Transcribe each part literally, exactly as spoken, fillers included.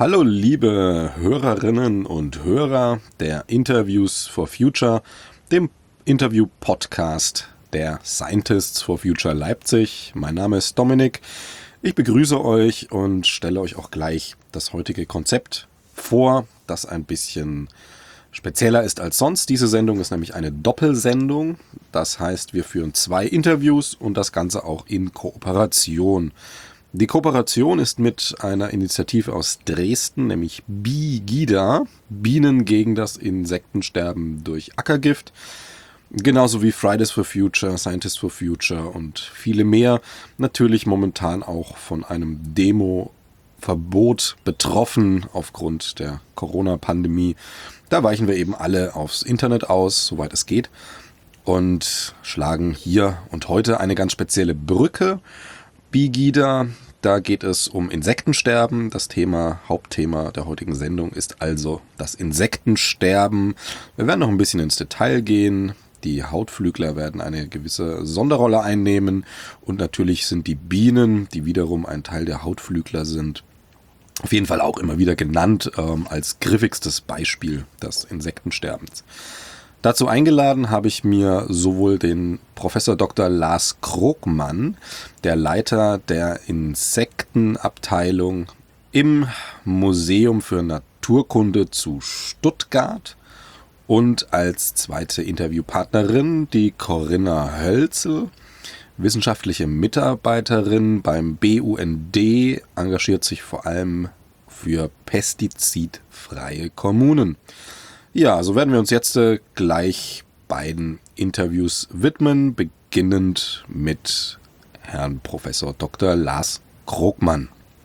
Hallo liebe Hörerinnen und Hörer der Interviews for Future, dem Interview-Podcast der Scientists for Future Leipzig. Mein Name ist Dominik. Ich begrüße euch und stelle euch auch gleich das heutige Konzept vor, das ein bisschen spezieller ist als sonst. Diese Sendung ist nämlich eine Doppelsendung. Das heißt, wir führen zwei Interviews und das Ganze auch in Kooperation. Die Kooperation ist mit einer Initiative aus Dresden, nämlich BiGIDA, Bienen gegen das Insektensterben durch Ackergift, genauso wie Fridays for Future, Scientists for Future und viele mehr, natürlich momentan auch von einem Demo-Verbot betroffen aufgrund der Corona-Pandemie. Da weichen wir eben alle aufs Internet aus, soweit es geht, und schlagen hier und heute eine ganz spezielle Brücke. BiGIDA, da geht es um Insektensterben. Das Thema, Hauptthema der heutigen Sendung ist also das Insektensterben. Wir werden noch ein bisschen ins Detail gehen. Die Hautflügler werden eine gewisse Sonderrolle einnehmen und natürlich sind die Bienen, die wiederum ein Teil der Hautflügler sind, auf jeden Fall auch immer wieder genannt ähm, als griffigstes Beispiel des Insektensterbens. Dazu eingeladen habe ich mir sowohl den Professor Doktor Lars Krogmann, der Leiter der Insektenabteilung im Museum für Naturkunde zu Stuttgart, und als zweite Interviewpartnerin die Corinna Hölzel, wissenschaftliche Mitarbeiterin beim B U N D, engagiert sich vor allem für pestizidfreie Kommunen. Ja, so werden wir uns jetzt äh, gleich beiden Interviews widmen, beginnend mit Herrn Professor Doktor Lars Krogmann.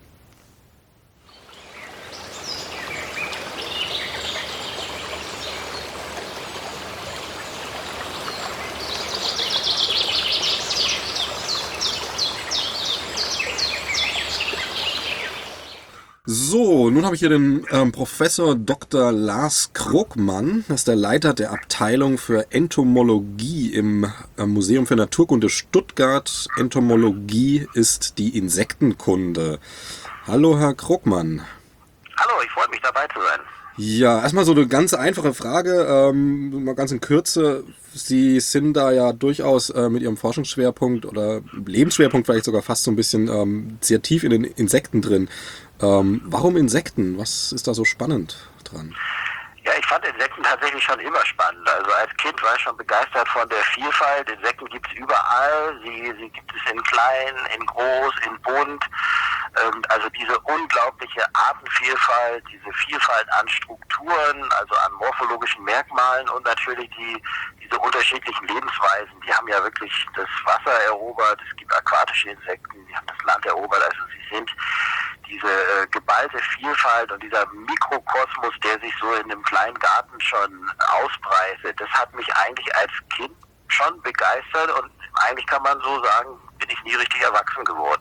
So, nun habe ich hier den ähm, Professor Doktor Lars Krogmann, das ist der Leiter der Abteilung für Entomologie im äh, Museum für Naturkunde Stuttgart. Entomologie ist die Insektenkunde. Hallo, Herr Krogmann. Hallo, ich freue mich, dabei zu sein. Ja, erstmal so eine ganz einfache Frage, ähm, mal ganz in Kürze. Sie sind da ja durchaus äh, mit Ihrem Forschungsschwerpunkt oder Lebensschwerpunkt vielleicht sogar fast so ein bisschen ähm, sehr tief in den Insekten drin. Ähm, warum Insekten? Was ist da so spannend dran? Ja, ich fand Insekten tatsächlich schon immer spannend. Also als Kind war ich schon begeistert von der Vielfalt. Insekten gibt es überall. Sie, sie gibt es in klein, in groß, in bunt. Ähm, also diese unglaubliche Artenvielfalt, diese Vielfalt an Strukturen, also an morphologischen Merkmalen und natürlich die, diese unterschiedlichen Lebensweisen. Die haben ja wirklich das Wasser erobert. Es gibt aquatische Insekten, die haben das Land erobert. Also sie sind diese äh, geballte Vielfalt und dieser Mikrokosmos, der sich so in einem kleinen Garten schon ausbreitet, das hat mich eigentlich als Kind schon begeistert und eigentlich kann man so sagen, bin ich nie richtig erwachsen geworden.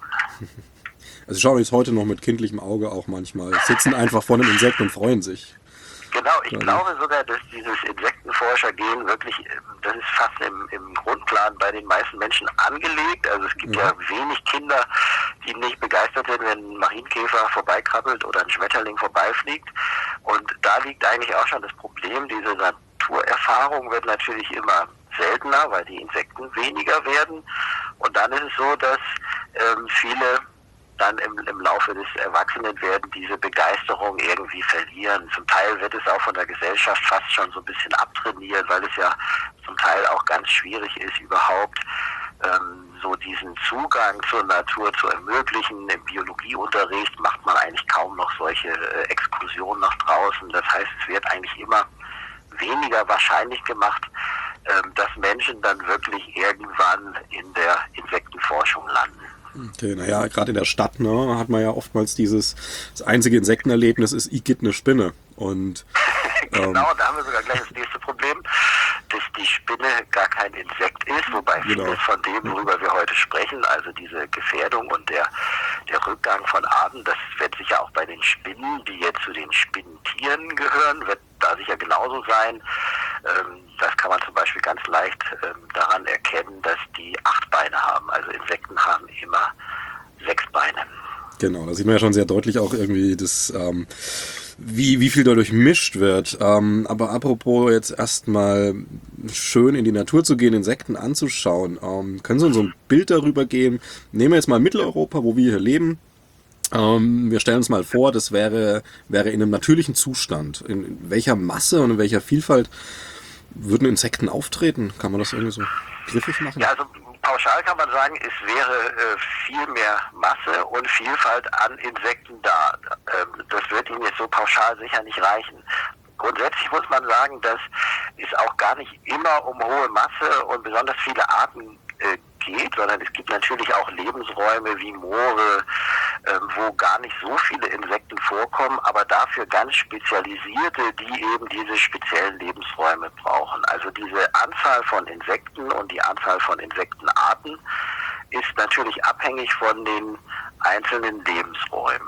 Also schauen wir jetzt heute noch mit kindlichem Auge auch manchmal, sitzen einfach vor einem Insekt und freuen sich. Genau, ich ja, glaube sogar, dass dieses Insektenforscher-Gen wirklich, das ist fast im, im Grundplan bei den meisten Menschen angelegt. Also es gibt ja. ja wenig Kinder, die nicht begeistert sind, wenn ein Marienkäfer vorbeikrabbelt oder ein Schmetterling vorbeifliegt. Und da liegt eigentlich auch schon das Problem, diese Naturerfahrung wird natürlich immer seltener, weil die Insekten weniger werden. Und dann ist es so, dass ähm, viele dann im, im Laufe des Erwachsenenwerden diese Begeisterung irgendwie verlieren. Zum Teil wird es auch von der Gesellschaft fast schon so ein bisschen abtrainiert, weil es ja zum Teil auch ganz schwierig ist, überhaupt ähm, so diesen Zugang zur Natur zu ermöglichen. Im Biologieunterricht macht man eigentlich kaum noch solche äh, Exkursionen nach draußen. Das heißt, es wird eigentlich immer weniger wahrscheinlich gemacht, ähm, dass Menschen dann wirklich irgendwann in der Insektenforschung landen. Okay, naja, gerade in der Stadt, ne, hat man ja oftmals dieses, das einzige Insektenerlebnis ist, ich gibt eine Spinne. Und, ähm, genau, da haben wir sogar gleich das nächste Problem, dass die Spinne gar kein Insekt ist, wobei genau. vieles von dem, worüber wir heute sprechen, also diese Gefährdung und der, der Rückgang von Arten, das wird sicher auch bei den Spinnen, die jetzt zu den Spinnentieren gehören, wird da sicher genauso sein. Ähm, das kann man zum Beispiel ganz leicht ähm, daran erkennen, dass die acht Beine haben. Also Insekten haben immer sechs Beine. Genau, da sieht man ja schon sehr deutlich auch irgendwie das, ähm, wie, wie viel da durchmischt wird. Ähm, aber apropos jetzt erstmal schön in die Natur zu gehen, Insekten anzuschauen, ähm, können Sie uns so ein Bild darüber geben? Nehmen wir jetzt mal Mitteleuropa, wo wir hier leben. Ähm, wir stellen uns mal vor, das wäre, wäre in einem natürlichen Zustand. In welcher Masse und in welcher Vielfalt würden Insekten auftreten? Kann man das irgendwie so griffig machen? Ja, also pauschal kann man sagen, es wäre äh, viel mehr Masse und Vielfalt an Insekten da. Ähm, das wird Ihnen jetzt so pauschal sicher nicht reichen. Grundsätzlich muss man sagen, dass es auch gar nicht immer um hohe Masse und besonders viele Arten äh, geht, sondern es gibt natürlich auch Lebensräume wie Moore, äh, wo gar nicht so viele Insekten vorkommen, aber dafür ganz spezialisierte, die eben diese speziellen Lebensräume brauchen. Also diese Anzahl von Insekten und die Anzahl von Insektenarten ist natürlich abhängig von den einzelnen Lebensräumen.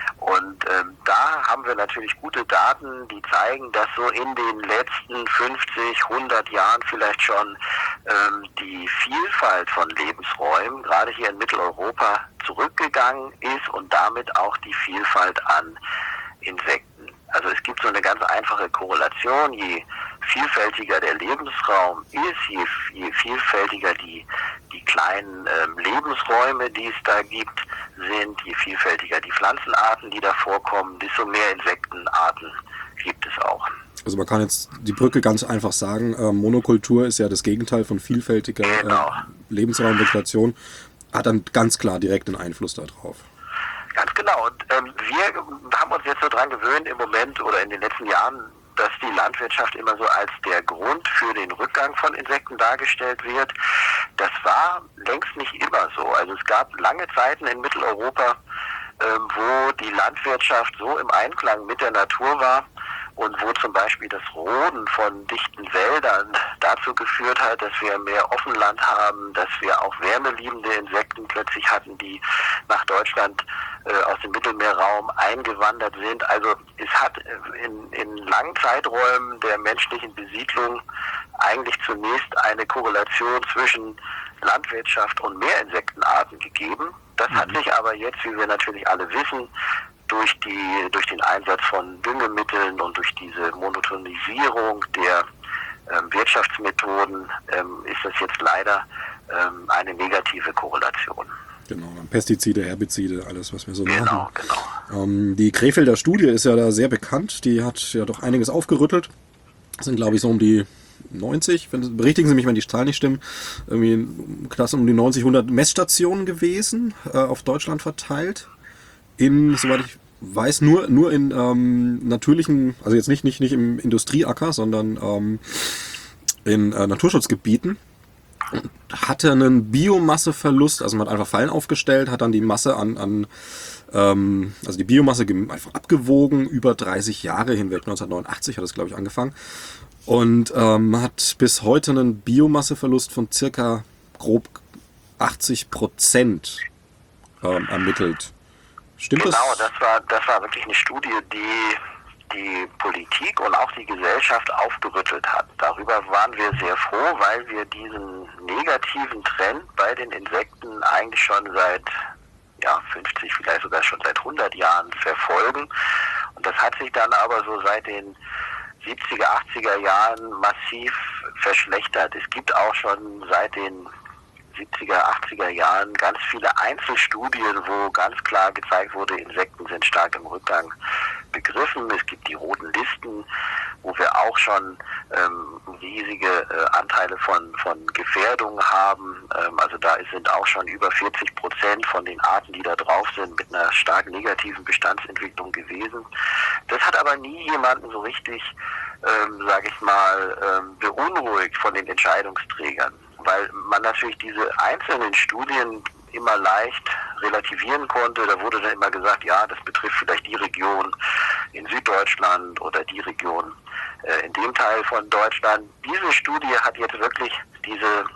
Und ähm, da haben wir natürlich gute Daten, die zeigen, dass so in den letzten fünfzig, hundert Jahren vielleicht schon ähm, die Vielfalt von Lebensräumen, gerade hier in Mitteleuropa, zurückgegangen ist und damit auch die Vielfalt an Insekten. Also es gibt so eine ganz einfache Korrelation, je vielfältiger der Lebensraum ist, je, je vielfältiger die, die kleinen ähm, Lebensräume, die es da gibt, sind, je vielfältiger die Pflanzenarten, die da vorkommen, desto mehr Insektenarten gibt es auch. Also man kann jetzt die Brücke ganz einfach sagen, äh, Monokultur ist ja das Gegenteil von vielfältiger Genau. äh, Lebensraumvegetation, hat dann ganz klar direkt einen Einfluss darauf. Ganz genau. Und ähm, wir haben uns jetzt so dran gewöhnt im Moment oder in den letzten Jahren, dass die Landwirtschaft immer so als der Grund für den Rückgang von Insekten dargestellt wird. Das war längst nicht immer so. Also es gab lange Zeiten in Mitteleuropa, ähm, wo die Landwirtschaft so im Einklang mit der Natur war und wo zum Beispiel das Roden von dichten Wäldern dazu geführt hat, dass wir mehr Offenland haben, dass wir auch wärmeliebende Insekten plötzlich hatten, die nach Deutschland äh, aus dem Mittelmeerraum eingewandert sind. Also es hat in, in langen Zeiträumen der menschlichen Besiedlung eigentlich zunächst eine Korrelation zwischen Landwirtschaft und Mehrinsektenarten gegeben. Das hat sich aber jetzt, wie wir natürlich alle wissen, durch die durch den Einsatz von Düngemitteln und durch diese Monotonisierung der ähm, Wirtschaftsmethoden ähm, ist das jetzt leider ähm, eine negative Korrelation. Genau, Pestizide, Herbizide, alles, was wir so genau, machen. Genau, genau. Ähm, die Krefelder Studie ist ja da sehr bekannt. Die hat ja doch einiges aufgerüttelt. Das sind, glaube ich, so um die neunzig, wenn, berichtigen Sie mich, wenn die Zahlen nicht stimmen, irgendwie knapp um die neunzig, hundert Messstationen gewesen, äh, auf Deutschland verteilt. In, soweit ich weiß, nur, nur in ähm, natürlichen, also jetzt nicht, nicht, nicht im Industrieacker, sondern ähm, in äh, Naturschutzgebieten. Hatte einen Biomasseverlust, also man hat einfach Fallen aufgestellt, hat dann die Masse an, an ähm, also die Biomasse einfach abgewogen, über dreißig Jahre hinweg, neunzehnhundertneunundachtzig hat das, glaube ich, angefangen. Und ähm, hat bis heute einen Biomasseverlust von circa grob achtzig Prozent ähm, ermittelt. Stimmt genau, das? das war, das war wirklich eine Studie, die die Politik und auch die Gesellschaft aufgerüttelt hat. Darüber waren wir sehr froh, weil wir diesen negativen Trend bei den Insekten eigentlich schon seit ja, fünfzig, vielleicht sogar schon seit hundert Jahren verfolgen. Und das hat sich dann aber so seit den siebziger, achtziger Jahren massiv verschlechtert. Es gibt auch schon seit den siebziger, achtziger Jahren ganz viele Einzelstudien, wo ganz klar gezeigt wurde, Insekten sind stark im Rückgang begriffen. Es gibt die roten Listen, wo wir auch schon ähm, riesige äh, Anteile von, von Gefährdung haben. Ähm, also da sind auch schon über vierzig Prozent von den Arten, die da drauf sind, mit einer stark negativen Bestandsentwicklung gewesen. Das hat aber nie jemanden so richtig, ähm, sage ich mal, ähm, beunruhigt von den Entscheidungsträgern, weil man natürlich diese einzelnen Studien immer leicht relativieren konnte. Da wurde dann immer gesagt, ja, das betrifft vielleicht die Region in Süddeutschland oder die Region äh, in dem Teil von Deutschland. Diese Studie hat jetzt wirklich diese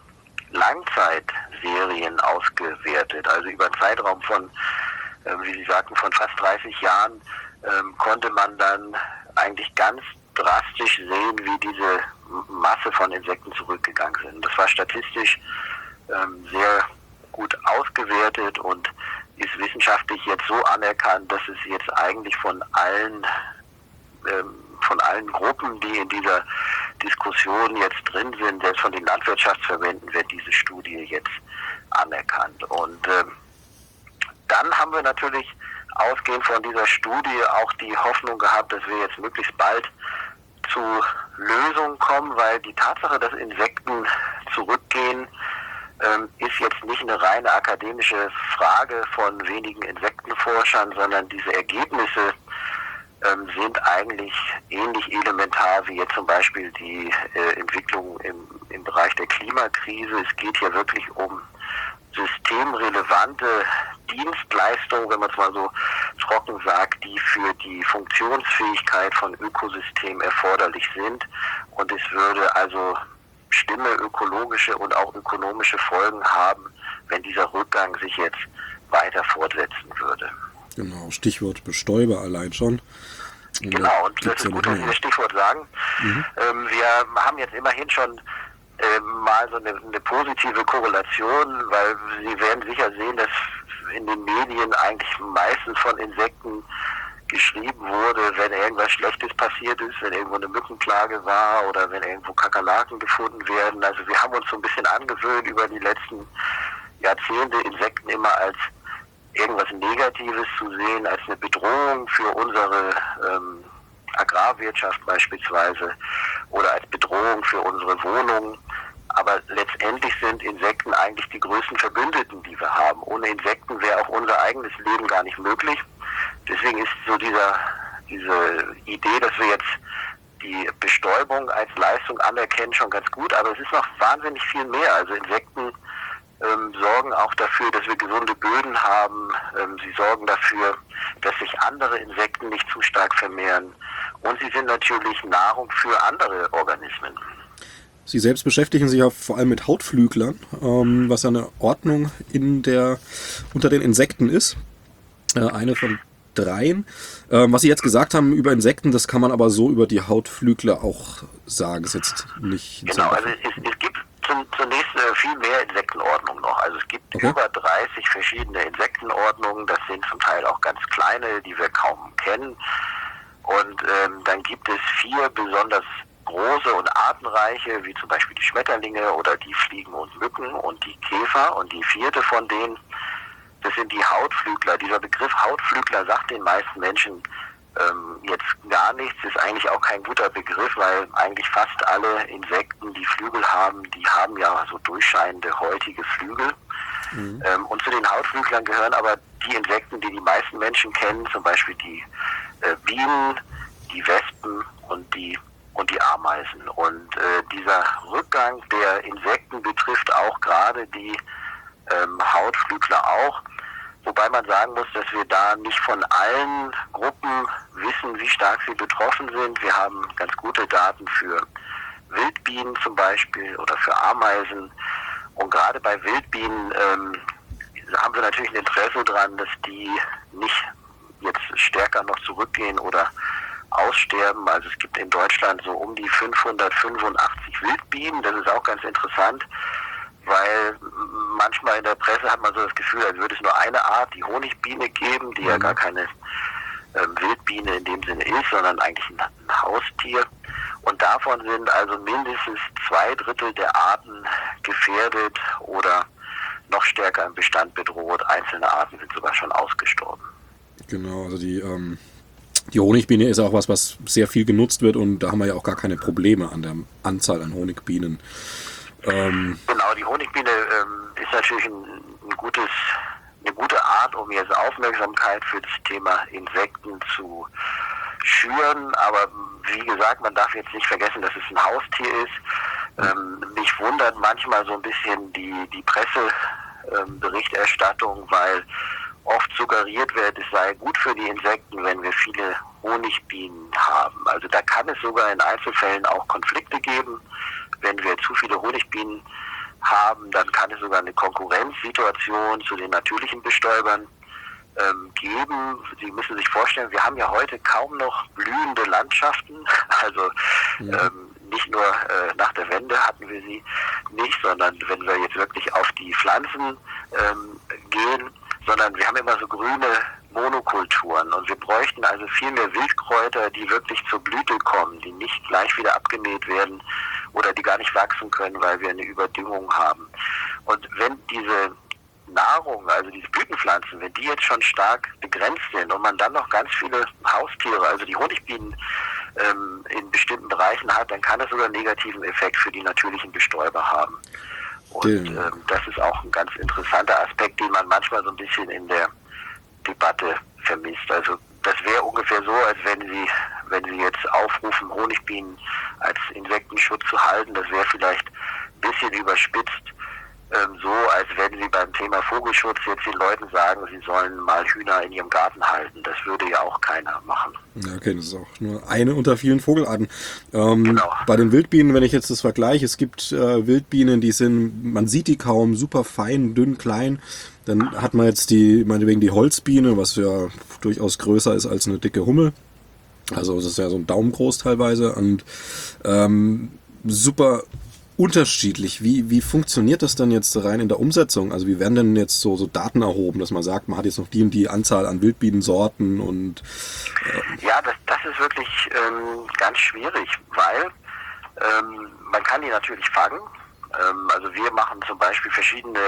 Langzeitserien ausgewertet, also über einen Zeitraum von, äh, wie Sie sagten, von fast dreißig Jahren ähm, konnte man dann eigentlich ganz drastisch sehen, wie diese Masse von Insekten zurückgegangen sind. Das war statistisch ähm, sehr gut ausgewertet und ist wissenschaftlich jetzt so anerkannt, dass es jetzt eigentlich von allen ähm, von allen Gruppen, die in dieser Diskussion jetzt drin sind, selbst von den Landwirtschaftsverbänden, wird diese Studie jetzt anerkannt. Und ähm, dann haben wir natürlich ausgehend von dieser Studie auch die Hoffnung gehabt, dass wir jetzt möglichst bald zu Lösungen kommen, weil die Tatsache, dass Insekten zurückgehen, ähm, ist jetzt nicht eine reine akademische Frage von wenigen Insektenforschern, sondern diese Ergebnisse ähm, sind eigentlich ähnlich elementar wie jetzt zum Beispiel die äh, Entwicklung im, im Bereich der Klimakrise. Es geht hier wirklich um systemrelevante Dienstleistungen, wenn man es mal so trocken sagt, die für die Funktionsfähigkeit von Ökosystemen erforderlich sind. Und es würde also schlimme ökologische und auch ökonomische Folgen haben, wenn dieser Rückgang sich jetzt weiter fortsetzen würde. Genau, Stichwort Bestäuber allein schon. Und genau, und das ist ja gut, dass Sie das Stichwort sagen. Mhm. Ähm, wir haben jetzt immerhin schon äh, mal so eine, eine positive Korrelation, weil Sie werden sicher sehen, dass in den Medien eigentlich meistens von Insekten geschrieben wurde, wenn irgendwas Schlechtes passiert ist, wenn irgendwo eine Mückenplage war oder wenn irgendwo Kakerlaken gefunden werden. Also wir haben uns so ein bisschen angewöhnt, über die letzten Jahrzehnte Insekten immer als irgendwas Negatives zu sehen, als eine Bedrohung für unsere ähm, Agrarwirtschaft beispielsweise oder als Bedrohung für unsere Wohnungen. Aber letztendlich sind Insekten eigentlich die größten Verbündeten, die wir haben. Ohne Insekten wäre auch unser eigenes Leben gar nicht möglich. Deswegen ist so dieser, diese Idee, dass wir jetzt die Bestäubung als Leistung anerkennen, schon ganz gut. Aber es ist noch wahnsinnig viel mehr. Also Insekten ähm, sorgen auch dafür, dass wir gesunde Böden haben. Ähm, sie sorgen dafür, dass sich andere Insekten nicht zu stark vermehren. Und sie sind natürlich Nahrung für andere Organismen. Sie selbst beschäftigen sich auch vor allem mit Hautflüglern, ähm, was ja eine Ordnung in der, unter den Insekten ist. Äh, eine von dreien. Ähm, was Sie jetzt gesagt haben über Insekten, das kann man aber so über die Hautflügler auch sagen. Ist jetzt nicht genau, also es, es gibt zum, zunächst äh, viel mehr Insektenordnungen noch. Also es gibt okay. über dreißig verschiedene Insektenordnungen. Das sind zum Teil auch ganz kleine, die wir kaum kennen. Und ähm, dann gibt es vier besonders große und artenreiche, wie zum Beispiel die Schmetterlinge oder die Fliegen und Mücken und die Käfer. Und die vierte von denen, das sind die Hautflügler. Dieser Begriff Hautflügler sagt den meisten Menschen ähm, jetzt gar nichts, ist eigentlich auch kein guter Begriff, weil eigentlich fast alle Insekten, die Flügel haben, die haben ja so durchscheinende, häutige Flügel. Mhm. Ähm, und zu den Hautflüglern gehören aber die Insekten, die die meisten Menschen kennen, zum Beispiel die äh, Bienen, die Wespen und die und die Ameisen. Und äh, dieser Rückgang der Insekten betrifft auch gerade die ähm, Hautflügler auch. Wobei man sagen muss, dass wir da nicht von allen Gruppen wissen, wie stark sie betroffen sind. Wir haben ganz gute Daten für Wildbienen zum Beispiel oder für Ameisen. Und gerade bei Wildbienen ähm, haben wir natürlich ein Interesse daran, dass die nicht jetzt stärker noch zurückgehen oder aussterben. Also es gibt in Deutschland so um die fünfhundertfünfundachtzig Wildbienen. Das ist auch ganz interessant, weil manchmal in der Presse hat man so das Gefühl, als würde es nur eine Art, die Honigbiene, geben, die mhm. ja gar keine ähm, Wildbiene in dem Sinne ist, sondern eigentlich ein, ein Haustier. Und davon sind also mindestens zwei Drittel der Arten gefährdet oder noch stärker im Bestand bedroht. Einzelne Arten sind sogar schon ausgestorben. Genau, also die ähm Die Honigbiene ist auch was, was sehr viel genutzt wird und da haben wir ja auch gar keine Probleme an der Anzahl an Honigbienen. Ähm genau, die Honigbiene ähm, ist natürlich ein, ein gutes, eine gute Art, um jetzt Aufmerksamkeit für das Thema Insekten zu schüren. Aber wie gesagt, man darf jetzt nicht vergessen, dass es ein Haustier ist. Ähm, mich wundert manchmal so ein bisschen die, die Presseberichterstattung, ähm, weil oft suggeriert wird, es sei gut für die Insekten, wenn wir viele Honigbienen haben. Also da kann es sogar in Einzelfällen auch Konflikte geben. Wenn wir zu viele Honigbienen haben, dann kann es sogar eine Konkurrenzsituation zu den natürlichen Bestäubern ähm, geben. Sie müssen sich vorstellen, wir haben ja heute kaum noch blühende Landschaften. Also ja. ähm, nicht nur äh, nach der Wende hatten wir sie nicht, sondern wenn wir jetzt wirklich auf die Pflanzen ähm, gehen, sondern wir haben immer so grüne Monokulturen und wir bräuchten also viel mehr Wildkräuter, die wirklich zur Blüte kommen, die nicht gleich wieder abgemäht werden oder die gar nicht wachsen können, weil wir eine Überdüngung haben. Und wenn diese Nahrung, also diese Blütenpflanzen, wenn die jetzt schon stark begrenzt sind und man dann noch ganz viele Haustiere, also die Honigbienen ähm, in bestimmten Bereichen hat, dann kann es sogar einen negativen Effekt für die natürlichen Bestäuber haben. Und ähm, das ist auch ein ganz interessanter Aspekt, den man manchmal so ein bisschen in der Debatte vermisst. Also das wäre ungefähr so, als wenn Sie, wenn Sie jetzt aufrufen, Honigbienen als Insektenschutz zu halten, das wäre vielleicht ein bisschen überspitzt, ähm, so als wenn Sie beim Thema Vogelschutz jetzt den Leuten sagen, sie sollen mal Hühner in ihrem Garten halten. Das würde ja auch keiner machen. Ja, okay, das ist auch nur eine unter vielen Vogelarten. Ähm, genau. Bei den Wildbienen, wenn ich jetzt das vergleiche, es gibt äh, Wildbienen, die sind, man sieht die kaum, super fein, dünn, klein. Dann hat man jetzt die, meinetwegen die Holzbiene, was ja durchaus größer ist als eine dicke Hummel. Also das ist ja so ein Daumen groß teilweise und ähm, super unterschiedlich. Wie, wie funktioniert das denn jetzt rein in der Umsetzung? Also wie werden denn jetzt so, so Daten erhoben, dass man sagt, man hat jetzt noch die und die Anzahl an Wildbienensorten und äh Ja, das, das ist wirklich ähm, ganz schwierig, weil ähm, man kann die natürlich fangen. Ähm, also wir machen zum Beispiel verschiedene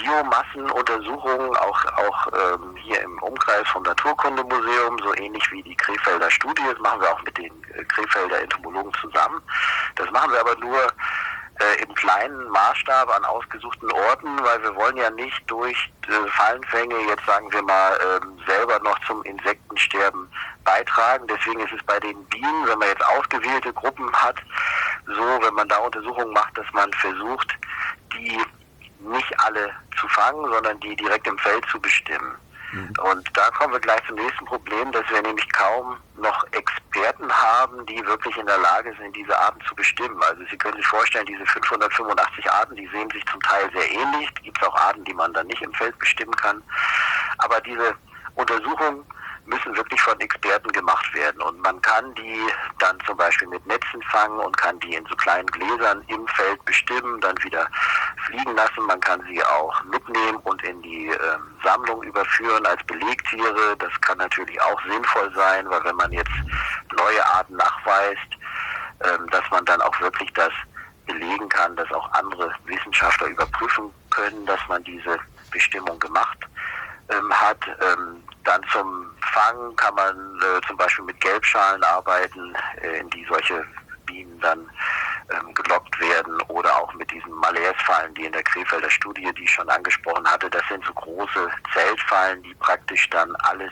Biomassenuntersuchungen, auch, auch ähm, hier im Umkreis vom Naturkundemuseum, so ähnlich wie die Krefelder Studie. Das machen wir auch mit den äh, Krefelder Entomologen zusammen. Das machen wir aber nur äh, im kleinen Maßstab an ausgesuchten Orten, weil wir wollen ja nicht durch äh, Fallenfänge jetzt, sagen wir mal, ähm, selber noch zum Insektensterben beitragen. Deswegen ist es bei den Bienen, wenn man jetzt ausgewählte Gruppen hat, so, wenn man da Untersuchungen macht, dass man versucht, die nicht alle zu fangen, sondern die direkt im Feld zu bestimmen. Mhm. Und da kommen wir gleich zum nächsten Problem, dass wir nämlich kaum noch Experten haben, die wirklich in der Lage sind, diese Arten zu bestimmen. Also Sie können sich vorstellen, diese fünfhundertfünfundachtzig Arten, die sehen sich zum Teil sehr ähnlich. Es gibt auch Arten, die man dann nicht im Feld bestimmen kann. Aber diese Untersuchungen müssen wirklich von Experten gemacht werden. Und man kann die dann zum Beispiel mit Netzen fangen und kann die in so kleinen Gläsern im Feld bestimmen, dann wieder fliegen lassen. Man kann sie auch mitnehmen und in die ähm, Sammlung überführen als Belegtiere. Das kann natürlich auch sinnvoll sein, weil wenn man jetzt neue Arten nachweist, ähm, dass man dann auch wirklich das belegen kann, dass auch andere Wissenschaftler überprüfen können, dass man diese Bestimmung gemacht ähm, hat. Ähm, Dann zum Fangen kann man äh, zum Beispiel mit Gelbschalen arbeiten, äh, in die solche Bienen dann ähm, gelockt werden, oder auch mit diesen Malairsfallen, die in der Krefelder Studie, die ich schon angesprochen hatte. Das sind so große Zeltfallen, die praktisch dann alles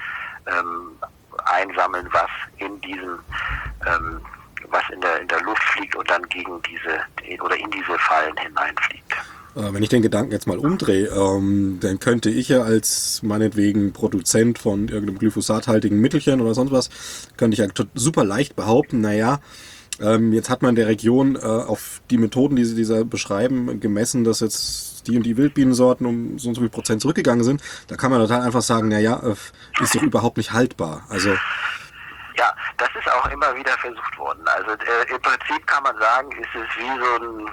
ähm, einsammeln, was in diesen ähm, was in der in der Luft fliegt und dann gegen diese oder in diese Fallen hineinfliegt. Wenn ich den Gedanken jetzt mal umdrehe, ähm, dann könnte ich ja als meinetwegen Produzent von irgendeinem glyphosathaltigen Mittelchen oder sonst was, könnte ich ja super leicht behaupten, naja, ähm, jetzt hat man in der Region äh, auf die Methoden, die sie dieser beschreiben, gemessen, dass jetzt die und die Wildbienensorten um so und so viel Prozent zurückgegangen sind. Da kann man total einfach sagen, naja, äh, ist doch überhaupt nicht haltbar. Also ja, das ist auch immer wieder versucht worden. Also äh, im Prinzip kann man sagen, ist es wie so ein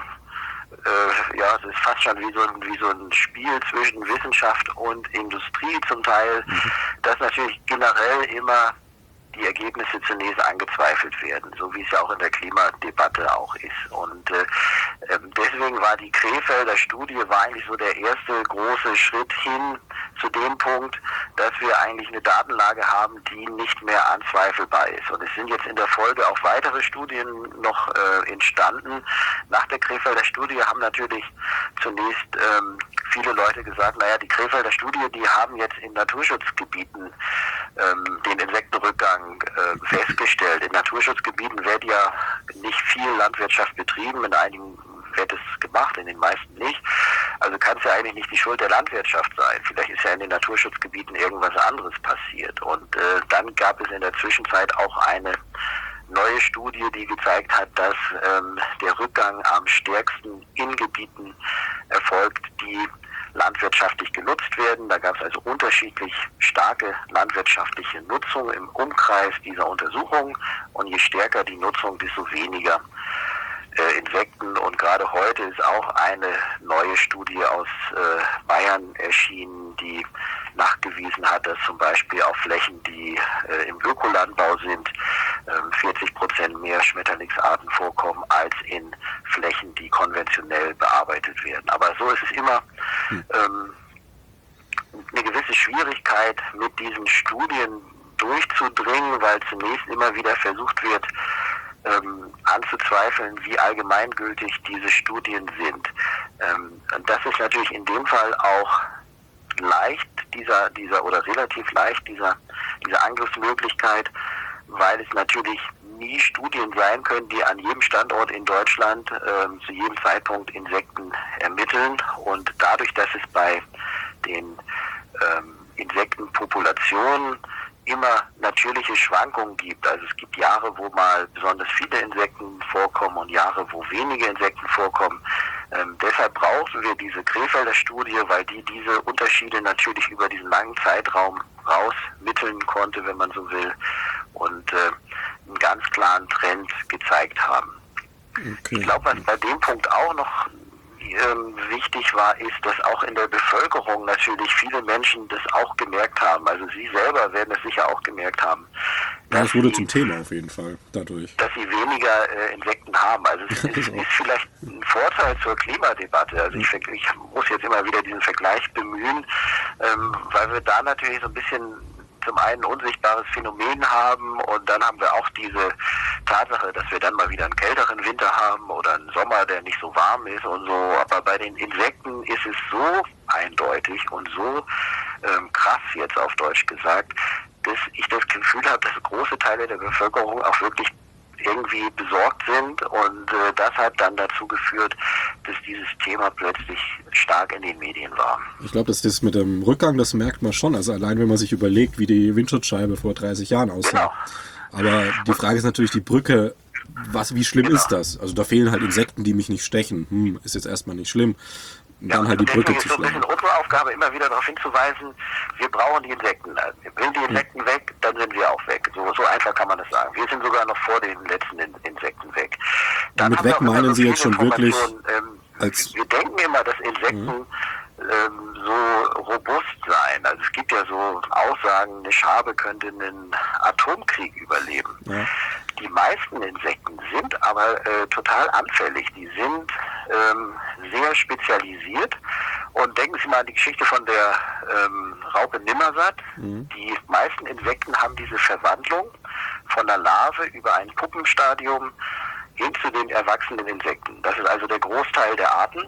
Äh, ja, es ist fast schon wie so, ein, wie so ein Spiel zwischen Wissenschaft und Industrie zum Teil, mhm. dass natürlich generell immer die Ergebnisse zunächst angezweifelt werden, so wie es ja auch in der Klimadebatte auch ist. Und äh, deswegen war die Krefelder Studie war eigentlich so der erste große Schritt hin zu dem Punkt, dass wir eigentlich eine Datenlage haben, die nicht mehr anzweifelbar ist. Und es sind jetzt in der Folge auch weitere Studien noch äh, entstanden. Nach der Krefelder Studie haben natürlich zunächst ähm, viele Leute gesagt, naja, die Krefelder Studie, die haben jetzt in Naturschutzgebieten ähm, den Insektenrückgang äh, festgestellt. In Naturschutzgebieten wird ja nicht viel Landwirtschaft betrieben, in einigen wird es gemacht, in den meisten nicht. Also kann es ja eigentlich nicht die Schuld der Landwirtschaft sein. Vielleicht ist ja in den Naturschutzgebieten irgendwas anderes passiert. Und äh, dann gab es in der Zwischenzeit auch eine neue Studie, die gezeigt hat, dass ähm, der Rückgang am stärksten in Gebieten erfolgt, die landwirtschaftlich genutzt werden. Da gab es also unterschiedlich starke landwirtschaftliche Nutzung im Umkreis dieser Untersuchung. Und je stärker die Nutzung, desto weniger äh, Insekten. Und gerade heute ist auch eine neue Studie aus äh, Bayern erschienen, die nachgewiesen hat, dass zum Beispiel auf Flächen, die äh, im Ökolandbau sind, äh, vierzig Prozent mehr Schmetterlingsarten vorkommen als in Flächen, die konventionell bearbeitet werden. Aber so ist es immer hm. ähm, eine gewisse Schwierigkeit, mit diesen Studien durchzudringen, weil zunächst immer wieder versucht wird, ähm, anzuzweifeln, wie allgemeingültig diese Studien sind. Ähm, und das ist natürlich in dem Fall auch leicht, dieser, dieser oder relativ leicht, dieser, diese Angriffsmöglichkeit, weil es natürlich nie Studien sein können, die an jedem Standort in Deutschland ähm, zu jedem Zeitpunkt Insekten ermitteln. Und dadurch, dass es bei den ähm, Insektenpopulationen immer natürliche Schwankungen gibt. Also es gibt Jahre, wo mal besonders viele Insekten vorkommen und Jahre, wo wenige Insekten vorkommen. Ähm, deshalb brauchen wir diese Krefelder Studie, weil die diese Unterschiede natürlich über diesen langen Zeitraum rausmitteln konnte, wenn man so will, und äh, einen ganz klaren Trend gezeigt haben. Okay. Ich glaube, was bei dem Punkt auch noch ähm, wichtig war, ist, dass auch in der Bevölkerung natürlich viele Menschen das auch gemerkt haben. Also Sie selber werden es sicher auch gemerkt haben. Ja, es wurde sie, zum Thema auf jeden Fall dadurch. Dass sie weniger äh, Insekten haben. Also es ist, ist vielleicht ein Vorteil zur Klimadebatte. Also ich, ich muss jetzt immer wieder diesen Vergleich bemühen, ähm, weil wir da natürlich so ein bisschen zum einen ein unsichtbares Phänomen haben und dann haben wir auch diese Tatsache, dass wir dann mal wieder einen kälteren Winter haben oder einen Sommer, der nicht so warm ist und so. Aber bei den Insekten ist es so eindeutig und so ähm, krass jetzt auf Deutsch gesagt, dass ich das Gefühl habe, dass große Teile der Bevölkerung auch wirklich irgendwie besorgt sind und äh, das hat dann dazu geführt, dass dieses Thema plötzlich stark in den Medien war. Ich glaube, dass das mit dem Rückgang, das merkt man schon. Also allein, wenn man sich überlegt, wie die Windschutzscheibe vor dreißig Jahren aussah. Genau. Aber die Frage ist natürlich die Brücke, was, wie schlimm genau. ist das? Also da fehlen halt Insekten, die mich nicht stechen. Hm, ist jetzt erstmal nicht schlimm. Und dann ja, halt die Brücke zu schlagen. Es ist so ein bisschen unsere Aufgabe, immer wieder darauf hinzuweisen, wir brauchen die Insekten. Sind die Insekten hm. weg, dann sind wir auch weg. So, so einfach kann man das sagen. Wir sind sogar noch vor den letzten Insekten weg. Dann mit weg meinen Sie jetzt schon wirklich ähm, als... Wir denken immer, dass Insekten hm. ähm, so robust seien. Also es gibt ja so Aussagen, eine Schabe könnte einen Atomkrieg überleben. Ja. Die meisten Insekten sind aber äh, total anfällig. Die sind ähm, sehr spezialisiert. Und denken Sie mal an die Geschichte von der ähm, Raupe Nimmersatt. Mhm. Die meisten Insekten haben diese Verwandlung von der Larve über ein Puppenstadium hin zu den erwachsenen Insekten. Das ist also der Großteil der Arten.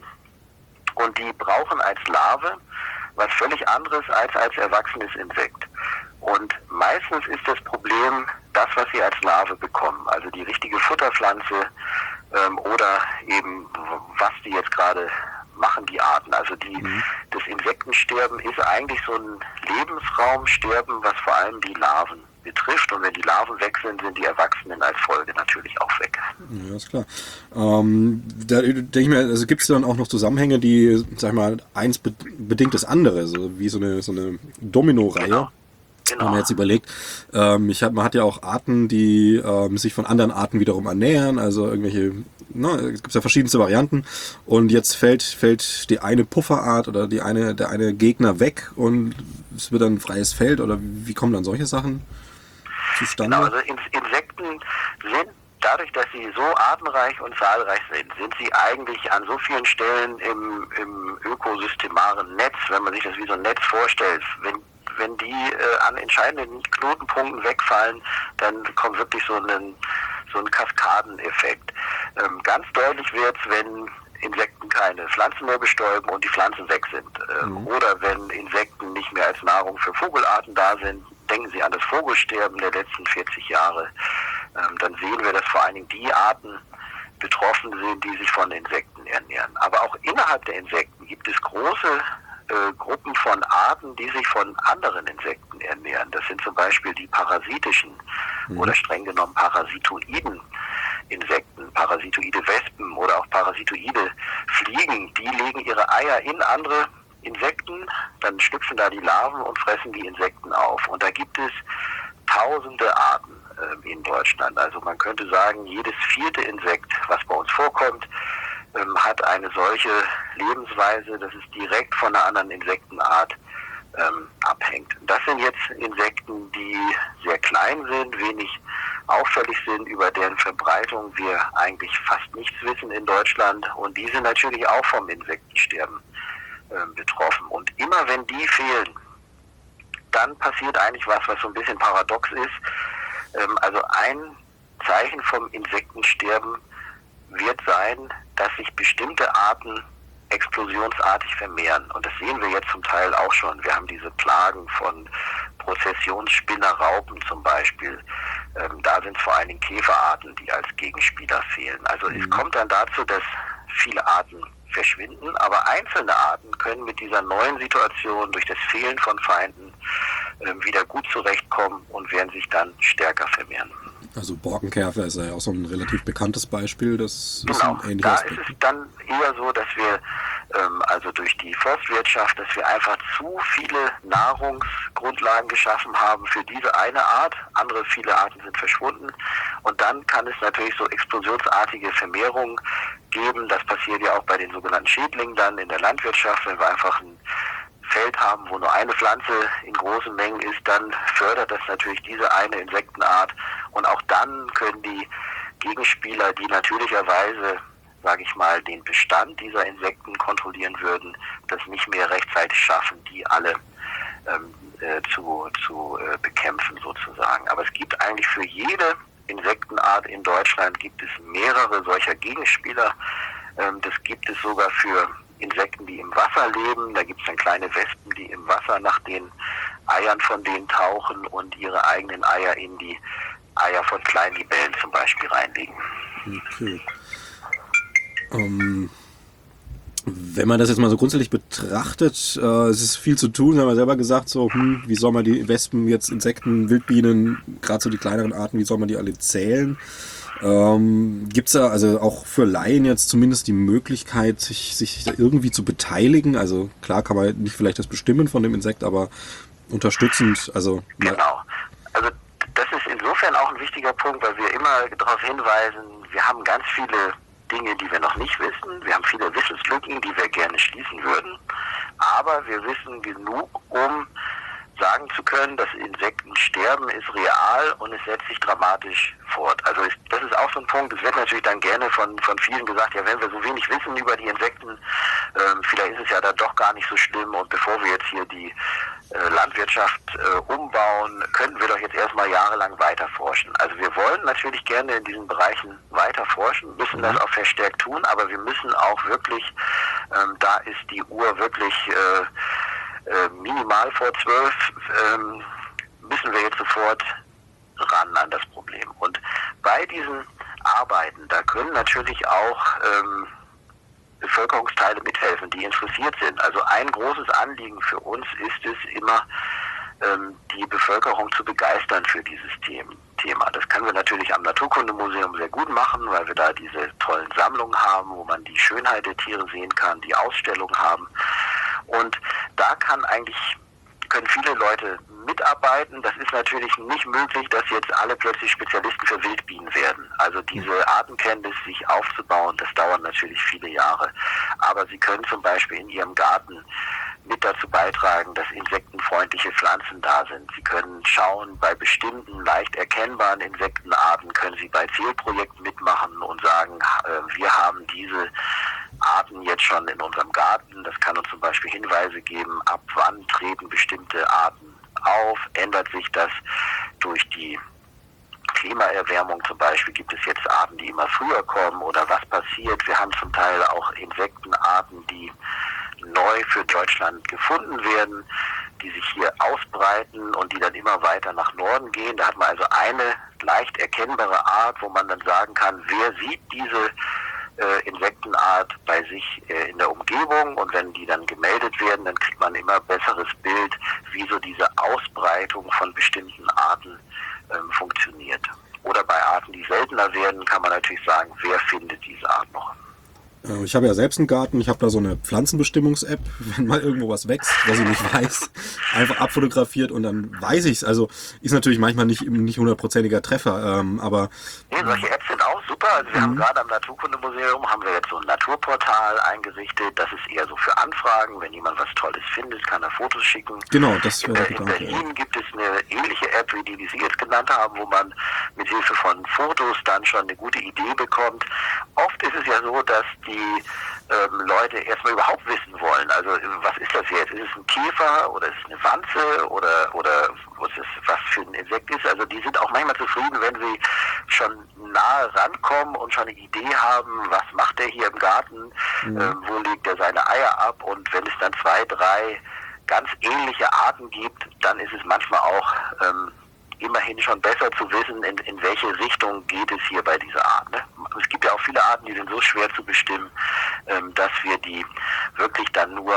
Und die brauchen als Larve was völlig anderes als als erwachsenes Insekt. Und meistens ist das Problem das, was sie als Larve bekommen, also die richtige Futterpflanze ähm, oder eben, was die jetzt gerade machen, die Arten. Also die, mhm. das Insektensterben ist eigentlich so ein Lebensraumsterben, was vor allem die Larven betrifft. Und wenn die Larven weg sind, sind die Erwachsenen als Folge natürlich auch weg. Ja, ist klar. Ähm, da denke ich mir, also gibt es dann auch noch Zusammenhänge, die, sag ich mal, eins be- bedingt das andere, so wie so eine, so eine Domino-Reihe. Genau. Genau. Wenn man jetzt überlegt, ähm, ich hab, man hat ja auch Arten, die ähm, sich von anderen Arten wiederum ernähren, also irgendwelche, na, es gibt ja verschiedenste Varianten und jetzt fällt fällt die eine Pufferart oder die eine der eine Gegner weg und es wird dann ein freies Feld oder wie kommen dann solche Sachen zustande? Genau, also Insekten sind dadurch, dass sie so artenreich und zahlreich sind, sind sie eigentlich an so vielen Stellen im, im ökosystemaren Netz, wenn man sich das wie so ein Netz vorstellt, wenn Wenn die äh, an entscheidenden Knotenpunkten wegfallen, dann kommt wirklich so ein, so ein Kaskadeneffekt. Ähm, ganz deutlich wird es, wenn Insekten keine Pflanzen mehr bestäuben und die Pflanzen weg sind. Ähm, mhm. Oder wenn Insekten nicht mehr als Nahrung für Vogelarten da sind. Denken Sie an das Vogelsterben der letzten vierzig Jahre. Ähm, dann sehen wir, dass vor allen Dingen die Arten betroffen sind, die sich von Insekten ernähren. Aber auch innerhalb der Insekten gibt es große Äh, Gruppen von Arten, die sich von anderen Insekten ernähren. Das sind zum Beispiel die parasitischen mhm. oder streng genommen parasitoiden Insekten, parasitoide Wespen oder auch parasitoide Fliegen. Die legen ihre Eier in andere Insekten, dann schlüpfen da die Larven und fressen die Insekten auf. Und da gibt es tausende Arten. äh, in Deutschland. Also man könnte sagen, jedes vierte Insekt, was bei uns vorkommt, ähm, hat eine solche Lebensweise, dass es direkt von einer anderen Insektenart ähm, abhängt. Das sind jetzt Insekten, die sehr klein sind, wenig auffällig sind, über deren Verbreitung wir eigentlich fast nichts wissen in Deutschland, und die sind natürlich auch vom Insektensterben äh, betroffen. Und immer wenn die fehlen, dann passiert eigentlich was, was so ein bisschen paradox ist. Ähm, also ein Zeichen vom Insektensterben wird sein, dass sich bestimmte Arten explosionsartig vermehren. Und das sehen wir jetzt zum Teil auch schon. Wir haben diese Plagen von Prozessionsspinnerraupen zum Beispiel. Ähm, da sind es vor allen Dingen Käferarten, die als Gegenspieler fehlen. Also mhm. es kommt dann dazu, dass viele Arten verschwinden, aber einzelne Arten können mit dieser neuen Situation durch das Fehlen von Feinden äh, wieder gut zurechtkommen und werden sich dann stärker vermehren. Also Borkenkäfer ist ja auch so ein relativ bekanntes Beispiel. Das genau, ist ein ähnlicher da Aspekt. ist es dann eher so, dass wir ähm, also durch die Forstwirtschaft, dass wir einfach zu viele Nahrungsgrundlagen geschaffen haben für diese eine Art. Andere, viele Arten sind verschwunden. Und dann kann es natürlich so explosionsartige Vermehrungen geben. Das passiert ja auch bei den sogenannten Schädlingen dann in der Landwirtschaft, wenn wir einfach ein Feld haben, wo nur eine Pflanze in großen Mengen ist, dann fördert das natürlich diese eine Insektenart, und auch dann können die Gegenspieler, die natürlicherweise, sage ich mal, den Bestand dieser Insekten kontrollieren würden, das nicht mehr rechtzeitig schaffen, die alle ähm, äh, zu, zu äh, bekämpfen sozusagen. Aber es gibt eigentlich für jede Insektenart in Deutschland gibt es mehrere solcher Gegenspieler. Ähm, das gibt es sogar für Insekten, die im Wasser leben. Da gibt es dann kleine Wespen, die im Wasser nach den Eiern von denen tauchen und ihre eigenen Eier in die Eier von kleinen Libellen zum Beispiel reinlegen. Okay. Ähm, wenn man das jetzt mal so grundsätzlich betrachtet, äh, es ist viel zu tun, haben wir selber gesagt, so, hm, wie soll man die Wespen, jetzt Insekten, Wildbienen, gerade so die kleineren Arten, wie soll man die alle zählen? Ähm, gibt's da also auch für Laien jetzt zumindest die Möglichkeit, sich, sich da irgendwie zu beteiligen? Also klar kann man nicht vielleicht das Bestimmen von dem Insekt, aber unterstützend, also... Genau. Also das ist insofern auch ein wichtiger Punkt, weil wir immer darauf hinweisen, wir haben ganz viele Dinge, die wir noch nicht wissen. Wir haben viele Wissenslücken, die wir gerne schließen würden. Aber wir wissen genug, um sagen zu können, das Insektensterben ist real und es setzt sich dramatisch fort. Also ist, das ist auch so ein Punkt, es wird natürlich dann gerne von, von vielen gesagt, ja, wenn wir so wenig wissen über die Insekten, ähm, vielleicht ist es ja dann doch gar nicht so schlimm, und bevor wir jetzt hier die äh, Landwirtschaft äh, umbauen, könnten wir doch jetzt erstmal jahrelang weiter forschen. Also wir wollen natürlich gerne in diesen Bereichen weiter forschen, müssen das auch verstärkt tun, aber wir müssen auch wirklich, ähm, da ist die Uhr wirklich äh, Äh, minimal vor zwölf, ähm, müssen wir jetzt sofort ran an das Problem. Und bei diesen Arbeiten, da können natürlich auch ähm, Bevölkerungsteile mithelfen, die interessiert sind. Also ein großes Anliegen für uns ist es immer, ähm, die Bevölkerung zu begeistern für dieses Thema. Das können wir natürlich am Naturkundemuseum sehr gut machen, weil wir da diese tollen Sammlungen haben, wo man die Schönheit der Tiere sehen kann, die Ausstellungen haben. Und da kann eigentlich, können viele Leute mitarbeiten. Das ist natürlich nicht möglich, dass jetzt alle plötzlich Spezialisten für Wildbienen werden. Also diese Artenkenntnis sich aufzubauen, das dauert natürlich viele Jahre. Aber sie können zum Beispiel in ihrem Garten mit dazu beitragen, dass insektenfreundliche Pflanzen da sind. Sie können schauen, bei bestimmten leicht erkennbaren Insektenarten können sie bei Zählprojekten mitmachen und sagen, äh, wir haben diese Arten jetzt schon in unserem Garten. Das kann uns zum Beispiel Hinweise geben, ab wann treten bestimmte Arten auf, ändert sich das durch die Klimaerwärmung zum Beispiel, gibt es jetzt Arten, die immer früher kommen, oder was passiert? Wir haben zum Teil auch Insektenarten, die neu für Deutschland gefunden werden, die sich hier ausbreiten und die dann immer weiter nach Norden gehen. Da hat man also eine leicht erkennbare Art, wo man dann sagen kann, wer sieht diese äh, Insektenart bei sich äh, in der Umgebung, und wenn die dann gemeldet werden, dann kriegt man immer besseres Bild, wie so diese Ausbreitung von bestimmten Arten ähm, funktioniert. Oder bei Arten, die seltener werden, kann man natürlich sagen, wer findet diese Art noch. Ich habe ja selbst einen Garten, ich habe da so eine Pflanzenbestimmungs-App, wenn mal irgendwo was wächst, was ich nicht weiß, einfach abfotografiert und dann weiß ich es. Also ist natürlich manchmal nicht nicht hundertprozentiger Treffer, ähm, aber... Nee, solche Apps sind auch super. Also wir mhm. haben gerade am Naturkundemuseum haben wir jetzt so ein Naturportal eingerichtet. Das ist eher so für Anfragen. Wenn jemand was Tolles findet, kann er Fotos schicken. Genau, das wäre In, in Berlin ja. gibt es eine ähnliche App, wie die, die Sie jetzt genannt haben, wo man mit Hilfe von Fotos dann schon eine gute Idee bekommt. Oft ist es ja so, dass die ähm, Leute erstmal überhaupt wissen wollen. Also was ist das jetzt? Ist es ein Käfer oder ist es eine Wanze oder oder was, ist, was für ein Insekt ist? Also die sind auch manchmal zufrieden, wenn sie schon nahe rankommen und schon eine Idee haben, was macht der hier im Garten, mhm. ähm, wo legt er seine Eier ab, und wenn es dann zwei, drei ganz ähnliche Arten gibt, dann ist es manchmal auch ähm, immerhin schon besser zu wissen, in, in welche Richtung geht es hier bei dieser Art. Ne? Es gibt ja auch viele Arten, die sind so schwer zu bestimmen, ähm, dass wir die wirklich dann nur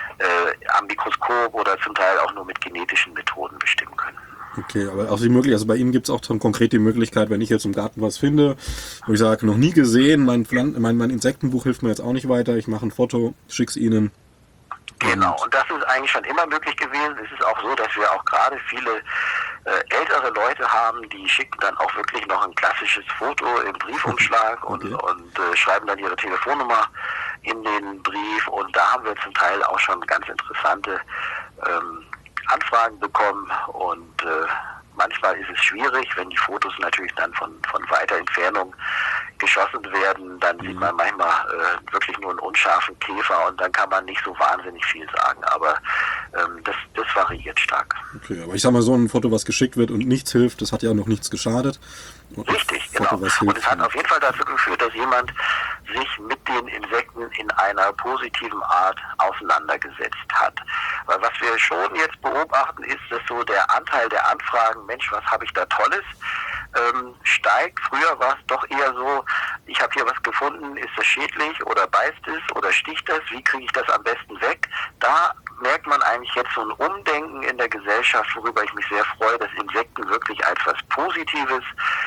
äh, am Mikroskop oder zum Teil auch nur mit genetischen Methoden bestimmen können. Okay, aber auch die Möglichkeit, also bei Ihnen gibt es auch dann konkret die Möglichkeit, wenn ich jetzt im Garten was finde, wo ich sage, noch nie gesehen, mein, Pflan- mein, mein Insektenbuch hilft mir jetzt auch nicht weiter, ich mache ein Foto, schick's Ihnen. Genau, und das ist eigentlich schon immer möglich gewesen. Es ist auch so, dass wir auch gerade viele äh, ältere Leute haben, die schicken dann auch wirklich noch ein klassisches Foto im Briefumschlag okay. und, und äh, schreiben dann ihre Telefonnummer in den Brief, und da haben wir zum Teil auch schon ganz interessante ähm, Anfragen bekommen, und äh, manchmal ist es schwierig, wenn die Fotos natürlich dann von, von weiter Entfernung geschossen werden, dann mhm. sieht man manchmal äh, wirklich nur einen unscharfen Käfer, und dann kann man nicht so wahnsinnig viel sagen, aber ähm, das, das variiert stark. Okay, aber ich sag mal, so ein Foto, was geschickt wird und nichts hilft, das hat ja noch nichts geschadet. Und Richtig, Foto, genau. Und es hat auf jeden Fall dazu geführt, dass jemand sich mit den Insekten in einer positiven Art auseinandergesetzt hat. Weil was wir schon jetzt beobachten, ist, dass so der Anteil der Anfragen, Mensch, was habe ich da Tolles, ähm, steigt. Früher war es doch eher so, ich habe hier was gefunden, ist das schädlich oder beißt es oder sticht das, wie kriege ich das am besten weg? Da merkt man eigentlich jetzt so ein Umdenken in der Gesellschaft, worüber ich mich sehr freue, dass Insekten wirklich als was Positives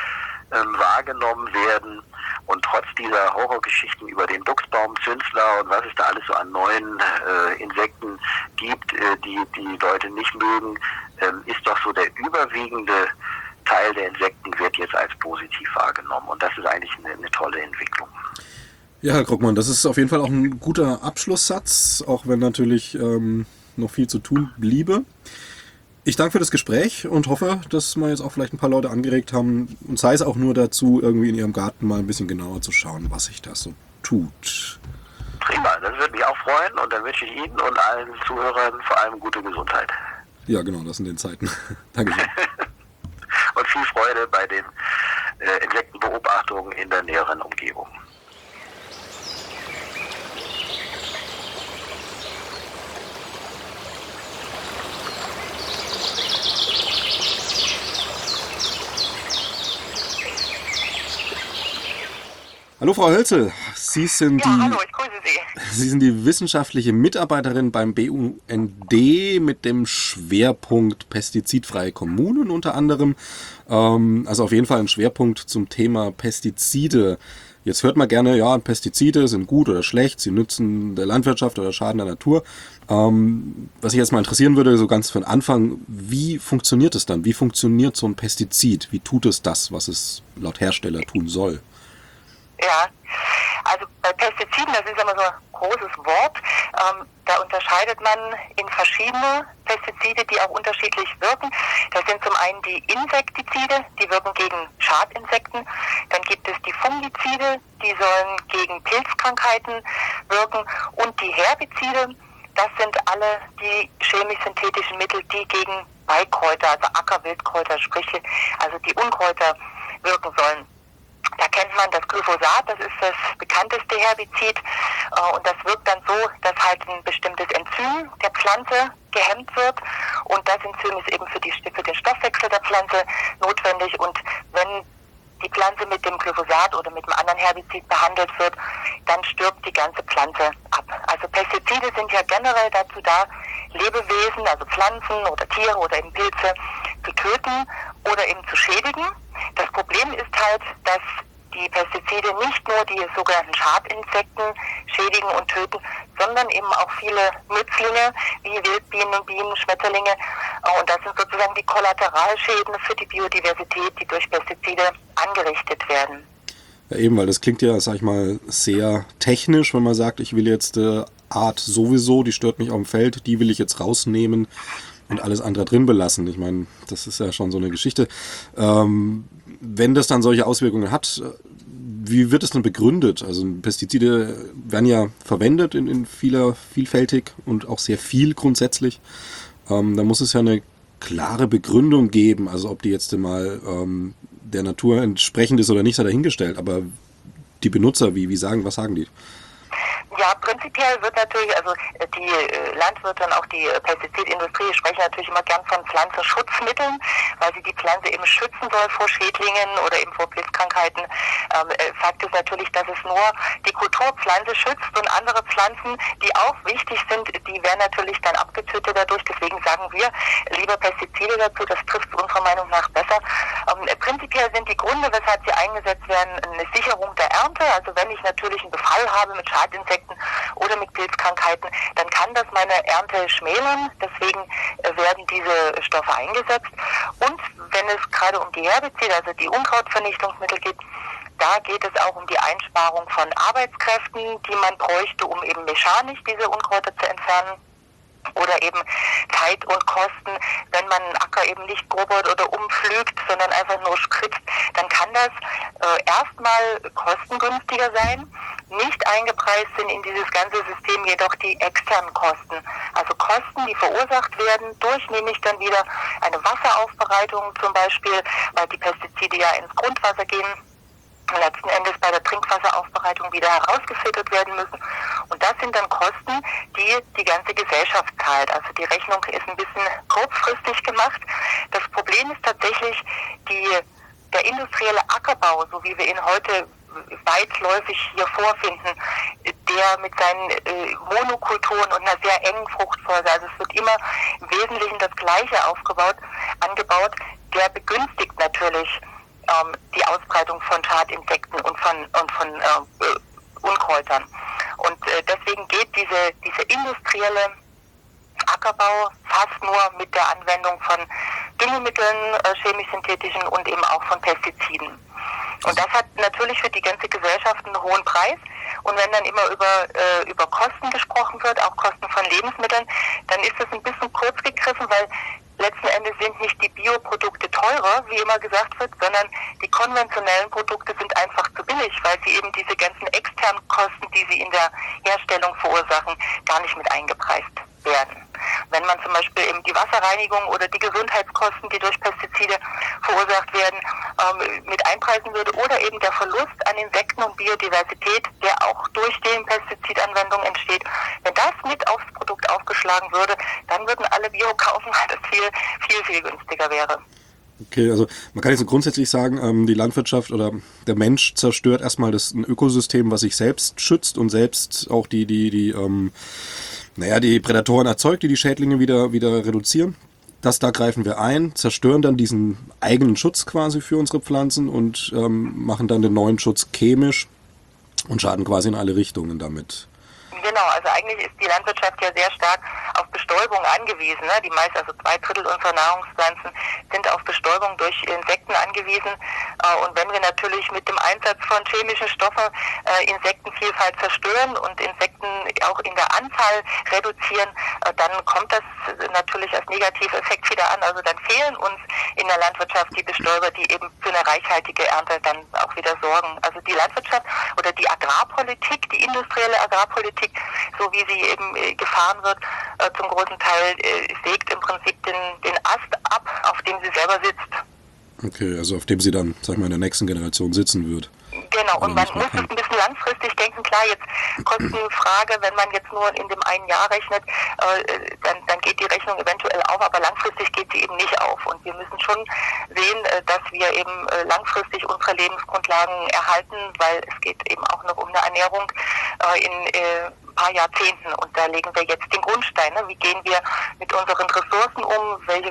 ähm, wahrgenommen werden, und trotz dieser Horrorgeschichten über den Buchsbaumzünsler und was es da alles so an neuen äh, Insekten gibt, äh, die die Leute nicht mögen, ähm, ist doch so der überwiegende Teil der Insekten wird jetzt als positiv wahrgenommen, und das ist eigentlich eine, eine tolle Entwicklung. Ja, Herr Krogmann, das ist auf jeden Fall auch ein guter Abschlusssatz, auch wenn natürlich ähm, noch viel zu tun bliebe. Ich danke für das Gespräch und hoffe, dass wir jetzt auch vielleicht ein paar Leute angeregt haben, und sei es auch nur dazu, irgendwie in ihrem Garten mal ein bisschen genauer zu schauen, was sich da so tut. Prima, das würde mich auch freuen, und dann wünsche ich Ihnen und allen Zuhörern vor allem gute Gesundheit. Ja, genau, das in den Zeiten. Dankeschön. Und viel Freude bei den äh, Insektenbeobachtungen in der näheren Umgebung. Hallo Frau Hölzel, Sie sind, ja, die, hallo, ich grüße Sie. Sie sind die wissenschaftliche Mitarbeiterin beim B U N D mit dem Schwerpunkt pestizidfreie Kommunen unter anderem. Ähm, also auf jeden Fall ein Schwerpunkt zum Thema Pestizide. Jetzt hört man gerne, ja, Pestizide sind gut oder schlecht, sie nützen der Landwirtschaft oder schaden der Natur. Ähm, was ich jetzt mal interessieren würde, so ganz von Anfang, wie funktioniert es dann? Wie funktioniert so ein Pestizid? Wie tut es das, was es laut Hersteller tun soll? Ja, also bei Pestiziden, das ist immer so ein großes Wort, ähm, da unterscheidet man in verschiedene Pestizide, die auch unterschiedlich wirken. Das sind zum einen die Insektizide, die wirken gegen Schadinsekten. Dann gibt es die Fungizide, die sollen gegen Pilzkrankheiten wirken. Und die Herbizide, das sind alle die chemisch-synthetischen Mittel, die gegen Beikräuter, also Ackerwildkräuter, sprich also die Unkräuter wirken sollen. Da kennt man das Glyphosat, das ist das bekannteste Herbizid, äh, und das wirkt dann so, dass halt ein bestimmtes Enzym der Pflanze gehemmt wird, und das Enzym ist eben für, die, für den Stoffwechsel der Pflanze notwendig, und wenn die Pflanze mit dem Glyphosat oder mit einem anderen Herbizid behandelt wird, dann stirbt die ganze Pflanze ab. Also Pestizide sind ja generell dazu da, Lebewesen, also Pflanzen oder Tiere oder eben Pilze, zu töten oder eben zu schädigen. Das Problem ist halt, dass die Pestizide nicht nur die sogenannten Schadinsekten schädigen und töten, sondern eben auch viele Nützlinge wie Wildbienen, Bienen, Schmetterlinge. Und das sind sozusagen die Kollateralschäden für die Biodiversität, die durch Pestizide angerichtet werden. Ja, eben, weil das klingt ja, sag ich mal, sehr technisch, wenn man sagt, ich will jetzt äh, Art sowieso, die stört mich auf dem Feld, die will ich jetzt rausnehmen und alles andere drin belassen. Ich meine, das ist ja schon so eine Geschichte. Ähm, wenn das dann solche Auswirkungen hat, wie wird es denn begründet? Also Pestizide werden ja verwendet in, in vieler, vielfältig und auch sehr viel grundsätzlich. Ähm, da muss es ja eine klare Begründung geben, also ob die jetzt mal ähm, der Natur entsprechend ist oder nicht, sei dahingestellt. Aber die Benutzer, wie, wie sagen, was sagen die? Ja, prinzipiell wird natürlich, also die Landwirte und auch die Pestizidindustrie sprechen natürlich immer gern von Pflanzenschutzmitteln, weil sie die Pflanze eben schützen soll vor Schädlingen oder eben vor Pilzkrankheiten. Ähm, Fakt ist natürlich, dass es nur die Kulturpflanze schützt und andere Pflanzen, die auch wichtig sind, die werden natürlich dann abgetötet dadurch. Deswegen sagen wir lieber Pestizide dazu, das trifft unserer Meinung nach besser. Ähm, prinzipiell sind die Gründe, weshalb sie eingesetzt werden, eine Sicherung der Ernte. Also wenn ich natürlich einen Befall habe mit Schadinsekten oder mit Pilzkrankheiten, dann kann das meine Ernte schmälern. Deswegen werden diese Stoffe eingesetzt. Und wenn es gerade um die Herbizide, also die Unkrautvernichtungsmittel geht, da geht es auch um die Einsparung von Arbeitskräften, die man bräuchte, um eben mechanisch diese Unkräuter zu entfernen. Oder eben Zeit und Kosten, wenn man einen Acker eben nicht grubbert oder umpflügt, sondern einfach nur spritzt, dann kann das äh, erstmal kostengünstiger sein. Nicht eingepreist sind in dieses ganze System jedoch die externen Kosten. Also Kosten, die verursacht werden durch nämlich dann wieder eine Wasseraufbereitung zum Beispiel, weil die Pestizide ja ins Grundwasser gehen. Letzten Endes bei der Trinkwasseraufbereitung wieder herausgefiltert werden müssen. Und das sind dann Kosten, die die ganze Gesellschaft zahlt. Also die Rechnung ist ein bisschen kurzfristig gemacht. Das Problem ist tatsächlich die, der industrielle Ackerbau, so wie wir ihn heute weitläufig hier vorfinden, der mit seinen äh, Monokulturen und einer sehr engen Fruchtfolge, also es wird immer im Wesentlichen das Gleiche aufgebaut, angebaut, der begünstigt natürlich die Ausbreitung von Schadinsekten und von, und von äh, Unkräutern. Und äh, deswegen geht diese, diese industrielle Ackerbau fast nur mit der Anwendung von Düngemitteln, äh, chemisch-synthetischen und eben auch von Pestiziden. Und das hat natürlich für die ganze Gesellschaft einen hohen Preis. Und wenn dann immer über, äh, über Kosten gesprochen wird, auch Kosten von Lebensmitteln, dann ist das ein bisschen kurz gegriffen, weil letzten Endes sind nicht die Bioprodukte teurer, wie immer gesagt wird, sondern die konventionellen Produkte sind einfach zu billig, weil sie eben diese ganzen externen Kosten, die sie in der Herstellung verursachen, gar nicht mit eingepreist werden. Wenn man zum Beispiel eben die Wasserreinigung oder die Gesundheitskosten, die durch Pestizide verursacht werden, ähm, mit einpreisen würde oder eben der Verlust an Insekten und Biodiversität, der auch durch die Pestizidanwendung entsteht, wenn das mit aufs Produkt aufgeschlagen würde, dann würden alle Bio kaufen, weil das viel, viel, viel günstiger wäre. Okay, also man kann jetzt so grundsätzlich sagen, ähm, die Landwirtschaft oder der Mensch zerstört erstmal das ein Ökosystem, was sich selbst schützt und selbst auch die, die, die, ähm, naja, die Prädatoren erzeugt, die die Schädlinge wieder, wieder reduzieren. Das, da greifen wir ein, zerstören dann diesen eigenen Schutz quasi für unsere Pflanzen und ähm, machen dann den neuen Schutz chemisch und schaden quasi in alle Richtungen damit. Genau, also eigentlich ist die Landwirtschaft ja sehr stark auf Bestäubung angewiesen. Ne? Die meisten, also zwei Drittel unserer Nahrungspflanzen sind auf Bestäubung durch Insekten angewiesen. Äh, und wenn wir natürlich mit dem Einsatz von chemischen Stoffen äh, Insektenvielfalt zerstören und Insekten auch in der Anzahl reduzieren, äh, dann kommt das natürlich als Negativeffekt wieder an. Also dann fehlen uns in der Landwirtschaft die Bestäuber, die eben für eine reichhaltige Ernte dann auch wieder sorgen. Also die Landwirtschaft oder die Agrarpolitik, die industrielle Agrarpolitik, so wie sie eben äh, gefahren wird, äh, zum großen Teil äh, sägt im Prinzip den, den Ast ab, auf dem sie selber sitzt. Okay, also auf dem sie dann, sag ich mal, in der nächsten Generation sitzen wird. Genau, und man muss es ein bisschen langfristig denken. Klar, jetzt Kostenfrage, wenn man jetzt nur in dem einen Jahr rechnet, äh, dann, dann geht die Rechnung eventuell auf, aber langfristig geht sie eben nicht auf. Und wir müssen schon sehen, äh, dass wir eben äh, langfristig unsere Lebensgrundlagen erhalten, weil es geht eben auch noch um eine Ernährung äh, in äh, ein paar Jahrzehnten. Und da legen wir jetzt den Grundstein. Ne? Wie gehen wir mit unseren Ressourcen um? Welche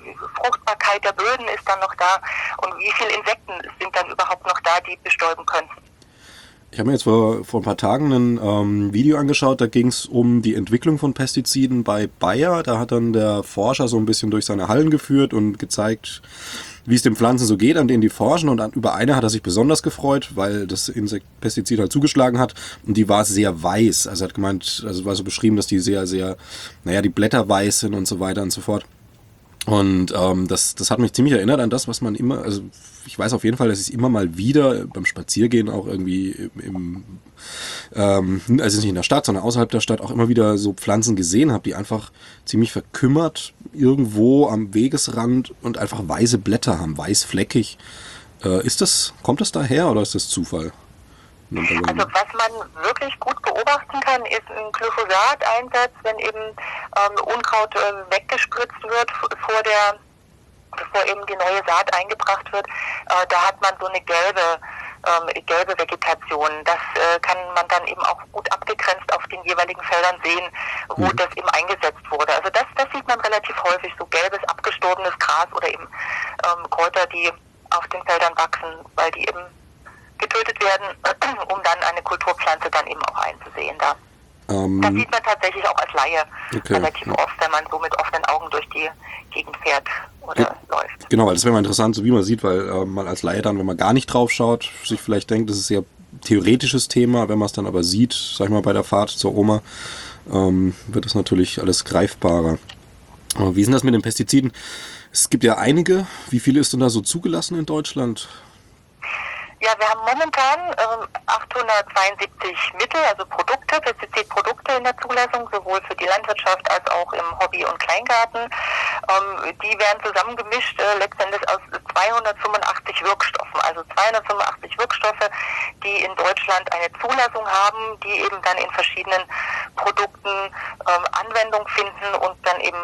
die Fruchtbarkeit der Böden ist dann noch da und wie viele Insekten sind dann überhaupt noch da, die bestäuben könnten. Ich habe mir jetzt vor, vor ein paar Tagen ein ähm, Video angeschaut, da ging es um die Entwicklung von Pestiziden bei Bayer. Da hat dann der Forscher so ein bisschen durch seine Hallen geführt und gezeigt, wie es den Pflanzen so geht, an denen die forschen. Und an, über eine hat er sich besonders gefreut, weil das Insekt Pestizid halt zugeschlagen hat. Und die war sehr weiß. Also er hat gemeint, also war so beschrieben, dass die sehr, sehr, naja, die Blätter weiß sind und so weiter und so fort. Und ähm, das, das hat mich ziemlich erinnert an das, was man immer, also ich weiß auf jeden Fall, dass ich es immer mal wieder beim Spaziergehen auch irgendwie im, im ähm, also nicht in der Stadt, sondern außerhalb der Stadt auch immer wieder so Pflanzen gesehen habe, die einfach ziemlich verkümmert irgendwo am Wegesrand und einfach weiße Blätter haben, weißfleckig. Äh, ist das, kommt das daher oder ist das Zufall? Also was man wirklich gut beobachten kann, ist ein Glyphosat-Einsatz, wenn eben ähm, Unkraut äh, weggespritzt wird vor der, bevor eben die neue Saat eingebracht wird. Äh, da hat man so eine gelbe, ähm, gelbe Vegetation. Das äh, kann man dann eben auch gut abgegrenzt auf den jeweiligen Feldern sehen, wo mhm. das eben eingesetzt wurde. Also das, das sieht man relativ häufig, so gelbes, abgestorbenes Gras oder eben ähm, Kräuter, die auf den Feldern wachsen, weil die eben getötet werden, um dann eine Kulturpflanze dann eben auch einzusehen da. Ähm, das sieht man tatsächlich auch als Laie okay, relativ ja. oft, wenn man so mit offenen Augen durch die Gegend fährt oder ja, läuft. Genau, weil das wäre mal interessant, so wie man sieht, weil äh, man als Laie dann, wenn man gar nicht drauf schaut, sich vielleicht denkt, das ist ein sehr theoretisches Thema, wenn man es dann aber sieht, sag ich mal, bei der Fahrt zur Oma, ähm, wird das natürlich alles greifbarer. Aber wie ist denn das mit den Pestiziden? Es gibt ja einige. Wie viele ist denn da so zugelassen in Deutschland? Ja, wir haben momentan ähm, achthundertzweiundsiebzig Mittel, also Produkte, Pestizidprodukte in der Zulassung, sowohl für die Landwirtschaft als auch im Hobby- und Kleingarten. Ähm, die werden zusammengemischt äh, letztendlich aus zweihundertfünfundachtzig Wirkstoffen, also zweihundertfünfundachtzig Wirkstoffe, die in Deutschland eine Zulassung haben, die eben dann in verschiedenen Produkten ähm, Anwendung finden und dann eben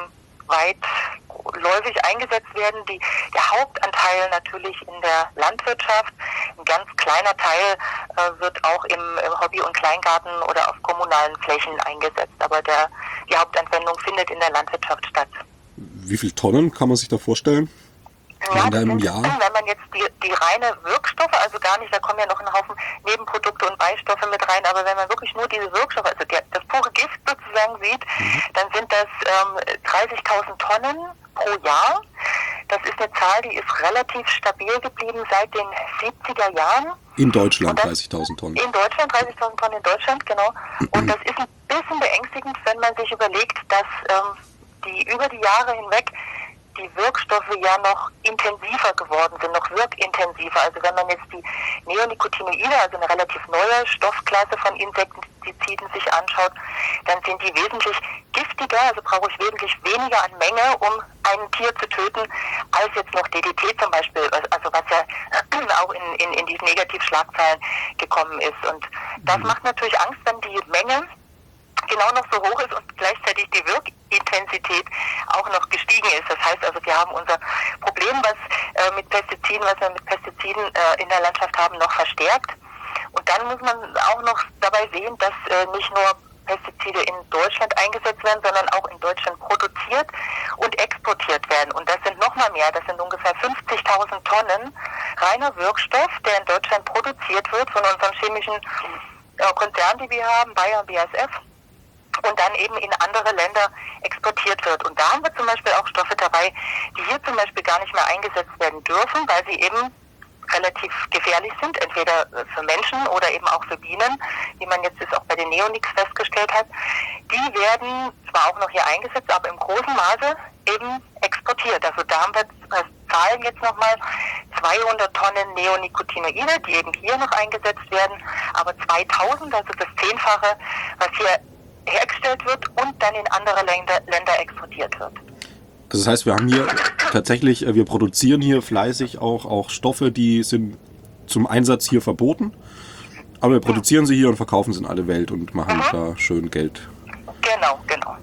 weitläufig eingesetzt werden. Die, der Hauptanteil natürlich in der Landwirtschaft, ein ganz kleiner Teil äh, wird auch im, im Hobby- und Kleingarten oder auf kommunalen Flächen eingesetzt, aber der, die Hauptanwendung findet in der Landwirtschaft statt. Wie viele Tonnen kann man sich da vorstellen? Ja, das sind, Jahr? Wenn man jetzt die, die reine Wirkstoffe, also gar nicht, da kommen ja noch ein Haufen Nebenprodukte und Beistoffe mit rein, aber wenn man wirklich nur diese Wirkstoffe, also der, das pure Gift sozusagen sieht, mhm. dann sind das ähm, dreißigtausend Tonnen pro Jahr. Das ist eine Zahl, die ist relativ stabil geblieben seit den siebziger Jahren. In Deutschland dreißigtausend Tonnen. In Deutschland, dreißigtausend Tonnen in Deutschland, genau. Und das ist ein bisschen beängstigend, wenn man sich überlegt, dass ähm, die über die Jahre hinweg die Wirkstoffe ja noch intensiver geworden sind, noch wirkintensiver. Also wenn man jetzt die Neonicotinoide, also eine relativ neue Stoffklasse von Insektiziden sich anschaut, dann sind die wesentlich giftiger, also brauche ich wesentlich weniger an Menge, um ein Tier zu töten, als jetzt noch D D T zum Beispiel, also was ja auch in, in, in diesen Negativschlagzeilen gekommen ist. Und das macht natürlich Angst, wenn die Menge genau noch so hoch ist und gleichzeitig die Wirkintensität auch noch gestiegen ist. Das heißt also, wir haben unser Problem, was äh, mit Pestiziden, was wir mit Pestiziden äh, in der Landschaft haben, noch verstärkt. Und dann muss man auch noch dabei sehen, dass äh, nicht nur Pestizide in Deutschland eingesetzt werden, sondern auch in Deutschland produziert und exportiert werden. Und das sind noch mal mehr, das sind ungefähr fünfzigtausend Tonnen reiner Wirkstoff, der in Deutschland produziert wird von unseren chemischen äh, Konzernen, die wir haben, Bayer und B A S F. Und dann eben in andere Länder exportiert wird. Und da haben wir zum Beispiel auch Stoffe dabei, die hier zum Beispiel gar nicht mehr eingesetzt werden dürfen, weil sie eben relativ gefährlich sind, entweder für Menschen oder eben auch für Bienen, wie man jetzt auch bei den Neonics festgestellt hat. Die werden zwar auch noch hier eingesetzt, aber im großen Maße eben exportiert. Also da haben wir Zahlen jetzt nochmal zweihundert Tonnen Neonicotinoide, die eben hier noch eingesetzt werden, aber zweitausend, also das Zehnfache, was hier hergestellt wird und dann in andere Länder, Länder exportiert wird. Also das heißt, wir haben hier tatsächlich, wir produzieren hier fleißig auch, auch Stoffe, die sind zum Einsatz hier verboten, aber wir produzieren sie hier und verkaufen sie in alle Welt und machen mhm. da schön Geld. Genau, genau.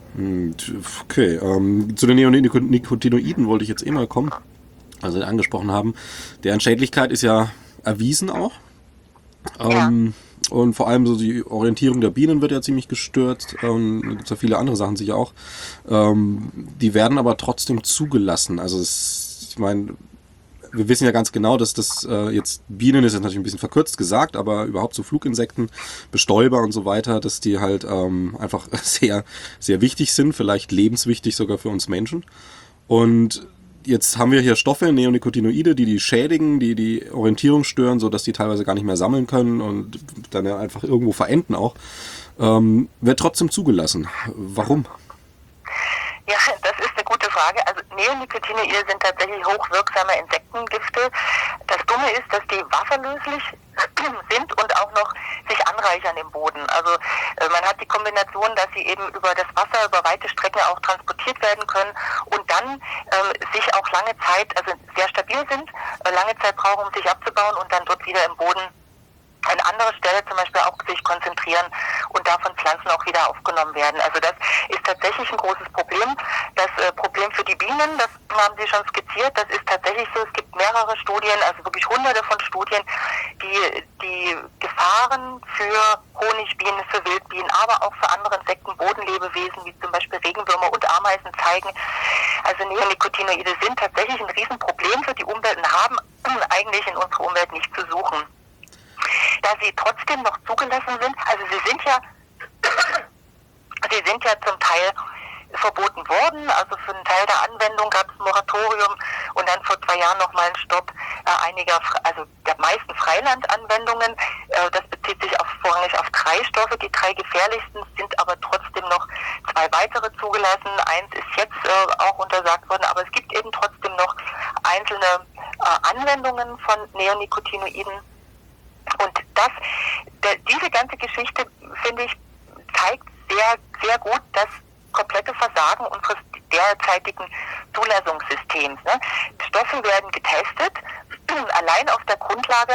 Okay, ähm, zu den Neonicotinoiden wollte ich jetzt eh mal kommen, also Sie angesprochen haben. Deren Schädlichkeit ist ja erwiesen auch. Ähm, ja. Und vor allem so die Orientierung der Bienen wird ja ziemlich gestört. Ähm, da gibt es ja viele andere Sachen sicher auch. Ähm, die werden aber trotzdem zugelassen. Also es, ich meine, wir wissen ja ganz genau, dass das äh, jetzt Bienen ist jetzt natürlich ein bisschen verkürzt gesagt, aber überhaupt so Fluginsekten, Bestäuber und so weiter, dass die halt ähm, einfach sehr, sehr wichtig sind, vielleicht lebenswichtig sogar für uns Menschen. Und jetzt haben wir hier Stoffe, Neonicotinoide, die die schädigen, die die Orientierung stören, sodass die teilweise gar nicht mehr sammeln können und dann ja einfach irgendwo verenden auch. Ähm, wird trotzdem zugelassen. Warum? Ja, das ist eine gute Frage. Also Neonicotinoide sind tatsächlich hochwirksame Insektengifte. Das Dumme ist, dass die wasserlöslich sind und auch noch sich anreichern im Boden. Also äh, man hat die Kombination, dass sie eben über das Wasser, über weite Strecken auch transportiert werden können und dann ähm, sich auch lange Zeit, also sehr stabil sind, äh, lange Zeit brauchen, um sich abzubauen und dann dort wieder im Boden an anderer Stelle zum Beispiel auch sich konzentrieren und davon Pflanzen auch wieder aufgenommen werden. Also das ist tatsächlich ein großes Problem. Das äh, Problem für die Bienen, das haben Sie schon skizziert, das ist tatsächlich so. Es gibt mehrere Studien, also wirklich hunderte von Studien, die die Gefahren für Honigbienen, für Wildbienen, aber auch für andere Insekten, Bodenlebewesen, wie zum Beispiel Regenwürmer und Ameisen zeigen. Also Neonicotinoide sind tatsächlich ein Riesenproblem für die Umwelt und haben eigentlich in unserer Umwelt nicht zu suchen. Da sie trotzdem noch zugelassen sind, also sie sind ja, sie sind ja zum Teil verboten worden, also für einen Teil der Anwendung gab es ein Moratorium und dann vor zwei Jahren nochmal einen Stopp äh, einiger, also der meisten Freilandanwendungen. Äh, das bezieht sich auf, vorrangig auf drei Stoffe, die drei gefährlichsten sind aber trotzdem noch zwei weitere zugelassen. Eins ist jetzt äh, auch untersagt worden, aber es gibt eben trotzdem noch einzelne äh, Anwendungen von Neonicotinoiden. Und das, der, diese ganze Geschichte, finde ich, zeigt sehr, sehr gut das komplette Versagen unseres derzeitigen Zulassungssystems. Ne? Stoffe werden getestet, allein auf der Grundlage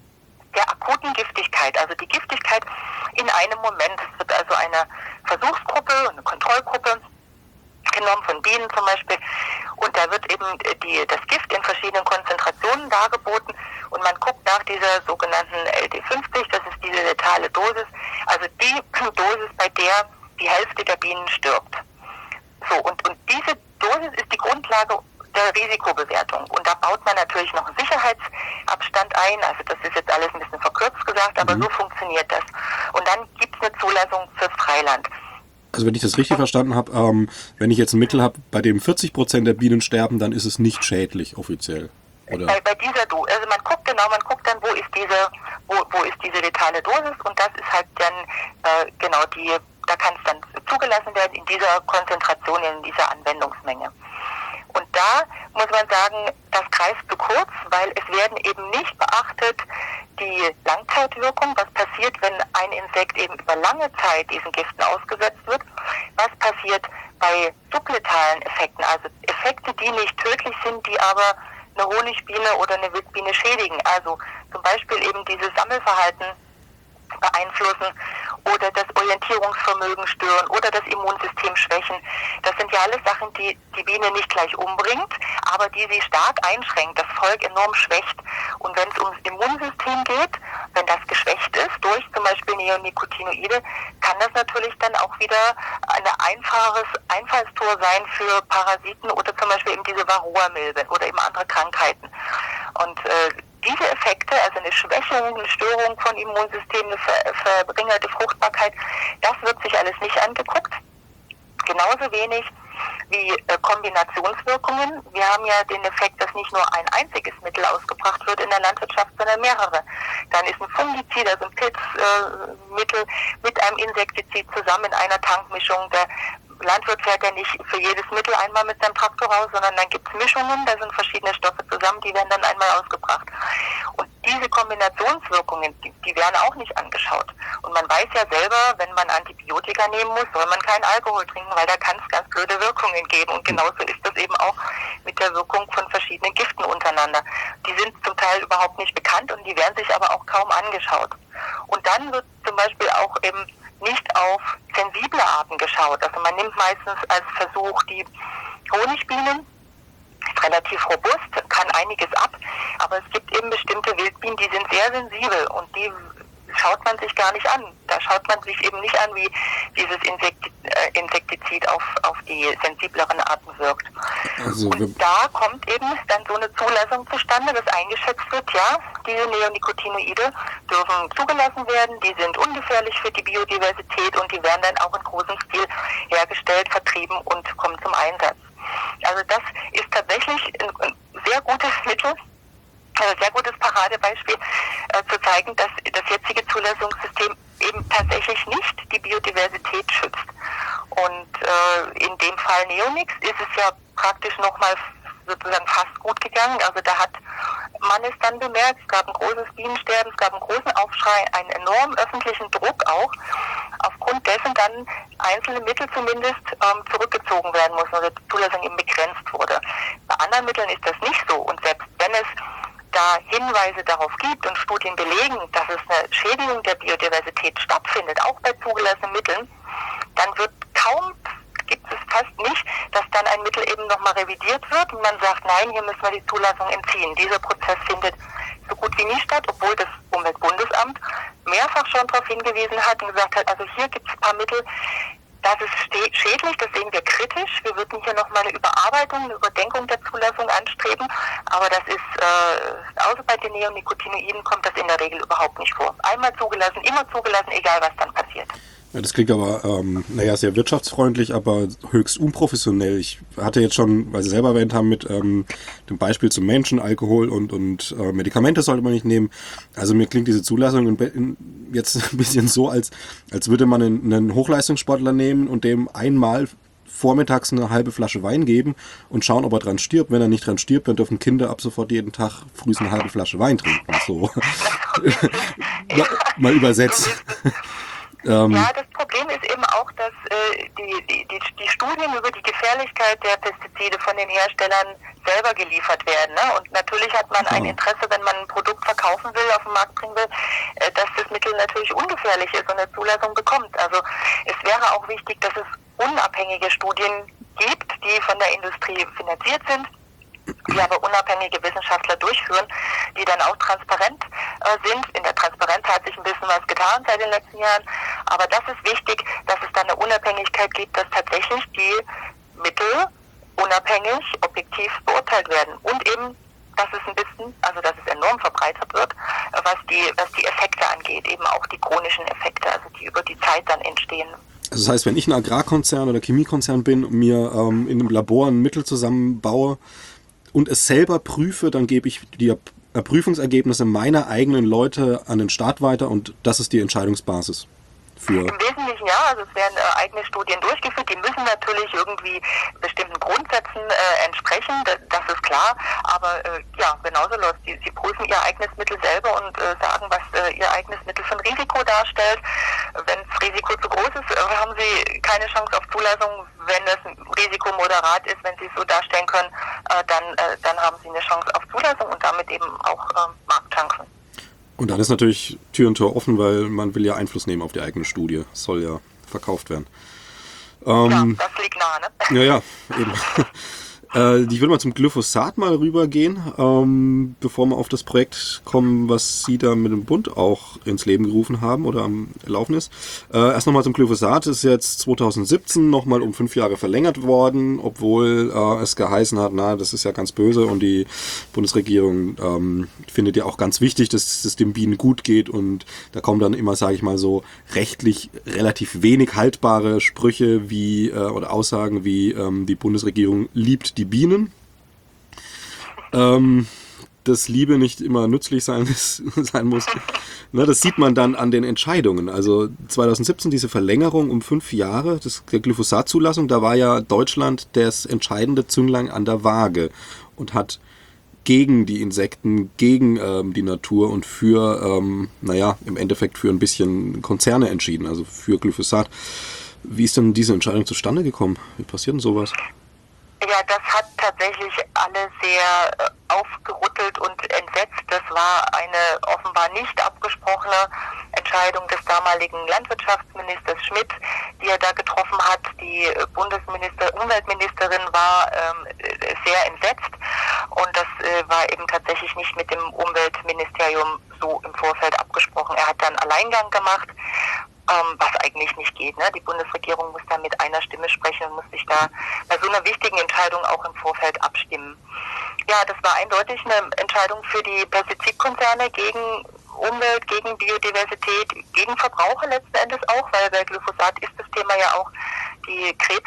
der akuten Giftigkeit, also die Giftigkeit in einem Moment. Es wird also eine Versuchsgruppe, eine Kontrollgruppe genommen von Bienen zum Beispiel und da wird eben die, das Gift in verschiedenen Konzentrationen dargeboten und man guckt nach dieser sogenannten L D fünfzig, das ist diese letale Dosis, also die Dosis, bei der die Hälfte der Bienen stirbt. So, und, und diese Dosis ist die Grundlage der Risikobewertung und da baut man natürlich noch einen Sicherheitsabstand ein, also das ist jetzt alles ein bisschen verkürzt gesagt, aber mhm. so funktioniert das. Und dann gibt es eine Zulassung fürs Freiland. Also wenn ich das richtig verstanden habe, ähm, wenn ich jetzt ein Mittel habe, bei dem vierzig Prozent der Bienen sterben, dann ist es nicht schädlich offiziell, oder? Bei, bei dieser Dosis, also man guckt genau, man guckt dann, wo ist diese, wo, wo ist diese letale Dosis und das ist halt dann äh, genau die, da kann es dann zugelassen werden in dieser Konzentration, in dieser Anwendungsmenge. Und da muss man sagen, das greift zu kurz, weil es werden eben nicht beachtet die Langzeitwirkung, was passiert, wenn ein Insekt eben über lange Zeit diesen Giften ausgesetzt wird, was passiert bei subletalen Effekten, also Effekte, die nicht tödlich sind, die aber eine Honigbiene oder eine Wildbiene schädigen, also zum Beispiel eben dieses Sammelverhalten beeinflussen oder das Orientierungsvermögen stören oder das Immunsystem schwächen. Das sind ja alles Sachen, die die Biene nicht gleich umbringt, aber die sie stark einschränkt, das Volk enorm schwächt. Und wenn es ums Immunsystem geht, wenn das geschwächt ist durch zum Beispiel Neonicotinoide, kann das natürlich dann auch wieder ein einfaches Einfallstor sein für Parasiten oder zum Beispiel eben diese Varroa-Milben oder eben andere Krankheiten. Und äh, diese Effekte, also eine Schwächung, eine Störung von Immunsystem, eine ver- verringerte Fruchtbarkeit, das wird sich alles nicht angeguckt. Genauso wenig wie äh, Kombinationswirkungen. Wir haben ja den Effekt, dass nicht nur ein einziges Mittel ausgebracht wird in der Landwirtschaft, sondern mehrere. Dann ist ein Fungizid, also ein Pilzmittel äh, mit einem Insektizid zusammen in einer Tankmischung. Der Landwirt fährt ja nicht für jedes Mittel einmal mit seinem Traktor raus, sondern dann gibt es Mischungen, da sind verschiedene Stoffe zusammen, die werden dann einmal ausgebracht. Und diese Kombinationswirkungen, die, die werden auch nicht angeschaut. Und man weiß ja selber, wenn man Antibiotika nehmen muss, soll man keinen Alkohol trinken, weil da kann es ganz blöde Wirkungen geben. Und genauso ist das eben auch mit der Wirkung von verschiedenen Giften untereinander. Die sind zum Teil überhaupt nicht bekannt und die werden sich aber auch kaum angeschaut. Und dann wird zum Beispiel auch eben nicht auf sensible Arten geschaut. Also man nimmt meistens als Versuch die Honigbienen, ist relativ robust, kann einiges ab, aber es gibt eben bestimmte Wildbienen, die sind sehr sensibel und die schaut man sich gar nicht an. Da schaut man sich eben nicht an, wie dieses Insekti- äh, Insektizid auf, auf die sensibleren Arten wirkt. Also, und da kommt eben dann so eine Zulassung zustande, dass eingeschätzt wird, ja, diese Neonicotinoide dürfen zugelassen werden, die sind ungefährlich für die Biodiversität und die werden dann auch in großem Stil hergestellt, vertrieben und kommen zum Einsatz. Also das ist tatsächlich ein, ein sehr gutes Mittel, ein sehr gutes Paradebeispiel, äh, zu zeigen, dass das jetzige Zulassungssystem eben tatsächlich nicht die Biodiversität schützt. Und äh, in dem Fall Neonics ist es ja praktisch nochmal sozusagen fast gut gegangen. Also da hat man es dann bemerkt, es gab ein großes Bienensterben, es gab einen großen Aufschrei, einen enormen öffentlichen Druck auch, aufgrund dessen dann einzelne Mittel zumindest ähm, zurückgezogen werden mussten oder die Zulassung eben begrenzt wurde. Bei anderen Mitteln ist das nicht so und selbst wenn es da Hinweise darauf gibt und Studien belegen, dass es eine Schädigung der Biodiversität stattfindet, auch bei zugelassenen Mitteln, dann wird kaum, gibt es fast nicht, dass dann ein Mittel eben nochmal revidiert wird und man sagt, nein, hier müssen wir die Zulassung entziehen. Dieser Prozess findet so gut wie nie statt, obwohl das Umweltbundesamt mehrfach schon darauf hingewiesen hat und gesagt hat, also hier gibt es ein paar Mittel, das ist schädlich, das sehen wir kritisch. Wir würden hier nochmal eine Überarbeitung, eine Überdenkung der Zulassung anstreben. Aber das ist, äh, außer bei den Neonicotinoiden kommt das in der Regel überhaupt nicht vor. Einmal zugelassen, immer zugelassen, egal was dann passiert. Ja, das klingt aber, ähm, naja, sehr wirtschaftsfreundlich, aber höchst unprofessionell. Ich hatte jetzt schon, weil Sie selber erwähnt haben, mit ähm, dem Beispiel zum Menschen, Alkohol und, und äh, Medikamente sollte man nicht nehmen. Also mir klingt diese Zulassung in, in, jetzt ein bisschen so, als, als würde man einen, einen Hochleistungssportler nehmen und dem einmal vormittags eine halbe Flasche Wein geben und schauen, ob er dran stirbt. Wenn er nicht dran stirbt, dann dürfen Kinder ab sofort jeden Tag früh eine halbe Flasche Wein trinken. So. mal, mal übersetzt. Ähm ja, das Problem ist eben auch, dass äh, die, die, die, die Studien über die Gefährlichkeit der Pestizide von den Herstellern selber geliefert werden. Ne? Und natürlich hat man ein Interesse, wenn man ein Produkt verkaufen will, auf den Markt bringen will, äh, dass das Mittel natürlich ungefährlich ist und eine Zulassung bekommt. Also es wäre auch wichtig, dass es unabhängige Studien gibt, die von der Industrie finanziert sind, die aber unabhängige Wissenschaftler durchführen, die dann auch transparent äh, sind. In der Transparenz hat sich ein bisschen was getan seit den letzten Jahren, aber das ist wichtig, dass es dann eine Unabhängigkeit gibt, dass tatsächlich die Mittel unabhängig, objektiv beurteilt werden und eben, dass es ein bisschen, also dass es enorm verbreitert wird, was die, was die Effekte angeht, eben auch die chronischen Effekte, also die über die Zeit dann entstehen. Also das heißt, wenn ich ein Agrarkonzern oder Chemiekonzern bin und mir ähm, in einem Labor ein Mittel zusammenbaue und es selber prüfe, dann gebe ich die Prüfungsergebnisse meiner eigenen Leute an den Staat weiter und das ist die Entscheidungsbasis. Für Im Wesentlichen ja, also es werden äh, eigene Studien durchgeführt, die müssen natürlich irgendwie bestimmten Grundsätzen äh, entsprechen, das, das ist klar, aber äh, ja, genauso läuft es. Sie prüfen ihr eigenes Mittel selber und äh, sagen, was äh, ihr eigenes Mittel für ein Risiko darstellt. Wenn das Risiko zu groß ist, äh, haben sie keine Chance auf Zulassung. Wenn das Risiko moderat ist, wenn sie es so darstellen können, äh, dann, äh, dann haben sie eine Chance auf Zulassung und damit eben auch äh, Marktchancen. Und dann ist natürlich Tür und Tor offen, weil man will ja Einfluss nehmen auf die eigene Studie. Es soll ja verkauft werden. Ähm, ja, das liegt nahe, ne? Ja, ja, eben. äh, ich würde mal zum Glyphosat mal rübergehen, ähm, bevor wir auf das Projekt kommen, was Sie da mit dem Bund auch ins Leben gerufen haben oder am Laufen ist. Äh, erst nochmal zum Glyphosat. Ist jetzt zwanzig siebzehn nochmal um fünf Jahre verlängert worden, obwohl äh, es geheißen hat, na, das ist ja ganz böse und die Bundesregierung ähm, findet ja auch ganz wichtig, dass es den Bienen gut geht und da kommen dann immer, sage ich mal so, rechtlich relativ wenig haltbare Sprüche wie äh, oder Aussagen wie ähm, die Bundesregierung liebt die Bienen. Ähm, dass Liebe nicht immer nützlich sein, sein muss. Ne, das sieht man dann an den Entscheidungen. Also zwanzig siebzehn diese Verlängerung um fünf Jahre das, der Glyphosat-Zulassung, da war ja Deutschland das entscheidende Zünglein an der Waage und hat gegen die Insekten, gegen ähm, die Natur und für, ähm, naja, im Endeffekt für ein bisschen Konzerne entschieden, also für Glyphosat. Wie ist denn diese Entscheidung zustande gekommen? Wie passiert denn sowas? Ja, das hat tatsächlich alle sehr äh, aufgerüttelt und entsetzt. Das war eine offenbar nicht abgesprochene Entscheidung des damaligen Landwirtschaftsministers Schmidt, die er da getroffen hat. Die Bundesminister, Umweltministerin war ähm, sehr entsetzt und das äh, war eben tatsächlich nicht mit dem Umweltministerium so im Vorfeld abgesprochen. besprochen. Er hat dann Alleingang gemacht, ähm, was eigentlich nicht geht. Ne? Die Bundesregierung muss dann mit einer Stimme sprechen und muss sich da bei so einer wichtigen Entscheidung auch im Vorfeld abstimmen. Ja, das war eindeutig eine Entscheidung für die Pestizidkonzerne gegen Umwelt, gegen Biodiversität, gegen Verbraucher letzten Endes auch, weil bei Glyphosat ist das Thema ja auch die Krebs,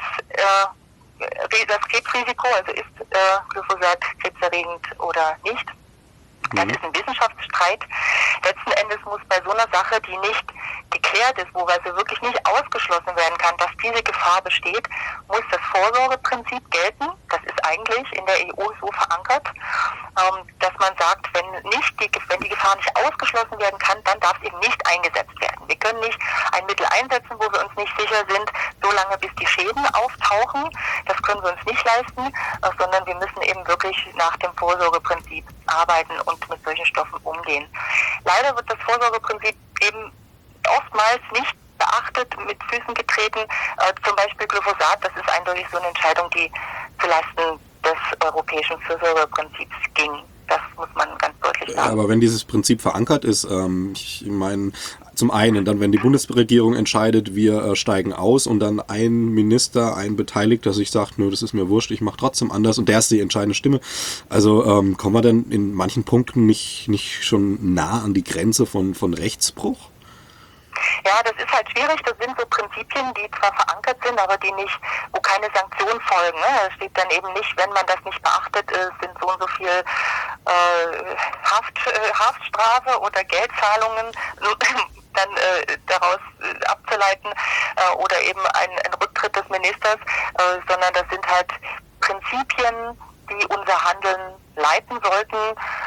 äh, das Krebsrisiko, also ist äh, Glyphosat krebserregend oder nicht. Das ist ein Wissenschaftsstreit. Letzten Endes muss bei so einer Sache, die nicht geklärt ist, wo also wirklich nicht ausgeschlossen werden kann, dass diese Gefahr besteht, muss das Vorsorgeprinzip gelten. Das ist eigentlich in der E U so verankert, ähm, dass man sagt, wenn nicht die, wenn die Gefahr nicht ausgeschlossen werden kann, dann darf es eben nicht eingesetzt werden. Wir können nicht ein Mittel einsetzen, wo wir uns nicht sicher sind, so lange bis die Schäden auftauchen. Das können wir uns nicht leisten, äh, sondern wir müssen eben wirklich nach dem Vorsorgeprinzip arbeiten und mit solchen Stoffen umgehen. Leider wird das Vorsorgeprinzip eben oftmals nicht beachtet, mit Füßen getreten. Äh, zum Beispiel Glyphosat, das ist eindeutig so eine Entscheidung, die zulasten des europäischen Fürsorgeprinzips ging. Das muss man ganz deutlich sagen. Aber wenn dieses Prinzip verankert ist, ähm, ich meine, zum einen, dann wenn die Bundesregierung entscheidet, wir äh, steigen aus und dann ein Minister, ein Beteiligter sich sagt, nö, das ist mir wurscht, ich mache trotzdem anders und der ist die entscheidende Stimme. Also ähm, kommen wir denn in manchen Punkten nicht, nicht schon nah an die Grenze von, von Rechtsbruch? Ja, das ist halt schwierig. Das sind so Prinzipien, die zwar verankert sind, aber die nicht, wo keine Sanktionen folgen. Ne? Da steht dann eben nicht, wenn man das nicht beachtet, äh, sind so und so viel äh, Haft, äh, Haftstrafe oder Geldzahlungen dann äh, daraus äh, abzuleiten äh, oder eben ein, ein Rücktritt des Ministers, äh, sondern das sind halt Prinzipien, die unser Handeln leiten sollten.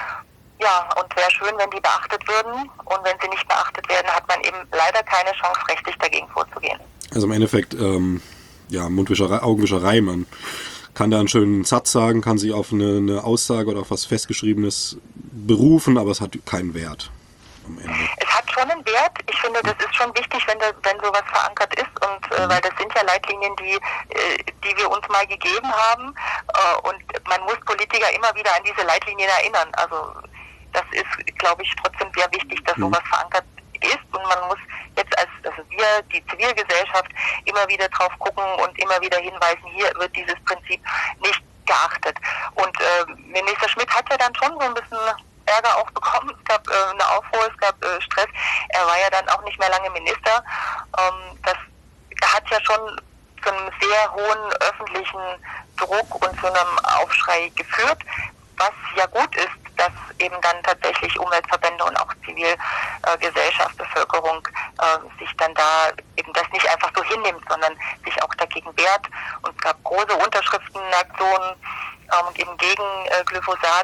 Ja, und wäre schön, wenn die beachtet würden. Und wenn sie nicht beachtet werden, hat man eben leider keine Chance, rechtlich dagegen vorzugehen. Also im Endeffekt, ähm, ja, Mundwischerei, Augenwischerei. Man kann da einen schönen Satz sagen, kann sich auf eine, eine Aussage oder auf was Festgeschriebenes berufen, aber es hat keinen Wert am Ende. Es hat schon einen Wert. Ich finde, das ist schon wichtig, wenn, das, wenn sowas verankert ist. Und äh, weil das sind ja Leitlinien, die, äh, die wir uns mal gegeben haben. Äh, und man muss Politiker immer wieder an diese Leitlinien erinnern. Also das ist, glaube ich, trotzdem sehr wichtig, dass sowas verankert ist und man muss jetzt als also wir, die Zivilgesellschaft, immer wieder drauf gucken und immer wieder hinweisen, hier wird dieses Prinzip nicht geachtet. Und äh, Minister Schmidt hat ja dann schon so ein bisschen Ärger auch bekommen, es gab äh, eine Aufruhr, es gab äh, Stress, er war ja dann auch nicht mehr lange Minister. Ähm, das hat ja schon zu einem sehr hohen öffentlichen Druck und zu einem Aufschrei geführt, was ja gut ist, dass eben dann tatsächlich Umweltverbände und auch Zivilgesellschaft, äh, Bevölkerung äh, sich dann da eben das nicht einfach so hinnimmt, sondern sich auch dagegen wehrt. Und es gab große Unterschriftenaktionen ähm, eben gegen äh, Glyphosat.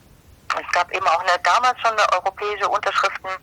Es gab eben auch eine, damals schon eine europäische Unterschriftenaktion.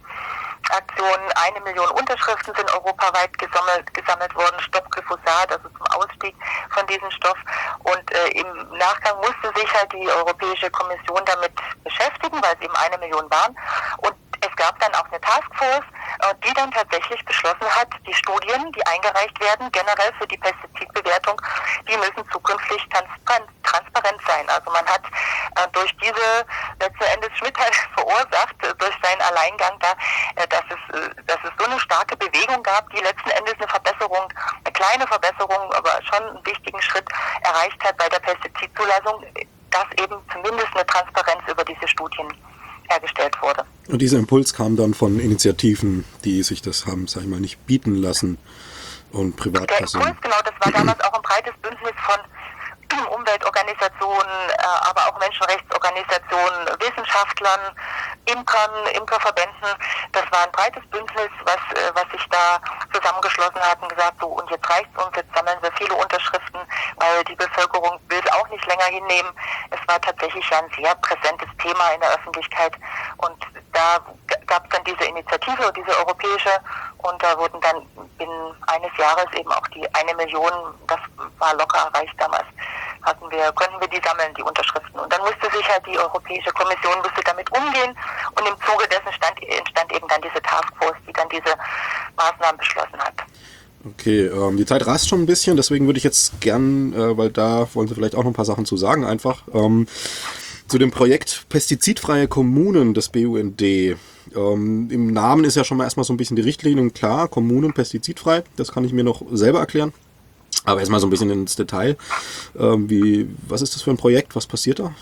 Eine Million Unterschriften sind europaweit gesammelt, gesammelt worden, Stopp Glyphosat, also zum Ausstieg von diesem Stoff. Und äh, im Nachgang musste sich halt die Europäische Kommission damit beschäftigen, weil es eben eine Million waren. Und es gab dann auch eine Taskforce, äh, die dann tatsächlich beschlossen hat, die Studien, die eingereicht werden, generell für die Pestizidbewertung, die müssen zukünftig transparent, transparent sein. Also man hat äh, durch diese, letzten Endes Schmidt halt verursacht, äh, durch seinen Alleingang da, äh, dass es, äh, dass es so eine starke Bewegung gab, die letzten Endes eine Verbesserung, eine kleine Verbesserung, aber schon einen wichtigen Schritt erreicht hat bei der Pestizidzulassung, dass eben zumindest eine Transparenz über diese Studien hergestellt wurde. Und dieser Impuls kam dann von Initiativen, die sich das haben, sag ich mal, nicht bieten lassen und Privatpersonen. Der Impuls, genau, das war damals auch ein breites Bündnis von Umweltorganisationen, aber auch Menschenrechtsorganisationen, Wissenschaftlern, Imkern, Imkerverbänden. Das war ein breites Bündnis, was, was sich da zusammengeschlossen hat und gesagt, so, und jetzt reicht's uns, jetzt sammeln wir viele Unterschriften, weil die Bevölkerung will es auch nicht länger hinnehmen. Es war tatsächlich ein sehr präsentes Thema in der Öffentlichkeit und da gab es dann diese Initiative, diese europäische, und da wurden dann binnen eines Jahres eben auch die eine Million, das war locker erreicht damals, hatten wir, konnten wir die sammeln, die Unterschriften. Und dann musste sich halt die Europäische Kommission musste damit umgehen und im Zuge dessen stand, entstand eben dann diese Taskforce, die dann diese Maßnahmen beschlossen hat. Okay, ähm, die Zeit rast schon ein bisschen, deswegen würde ich jetzt gern, äh, weil da wollen Sie vielleicht auch noch ein paar Sachen zu sagen, einfach ähm, zu dem Projekt Pestizidfreie Kommunen des B U N D. Ähm, Im Namen ist ja schon mal erstmal so ein bisschen die Richtlinie klar, Kommunen pestizidfrei, das kann ich mir noch selber erklären. Aber erstmal so ein bisschen ins Detail. Ähm, wie, was ist das für ein Projekt? Was passiert da?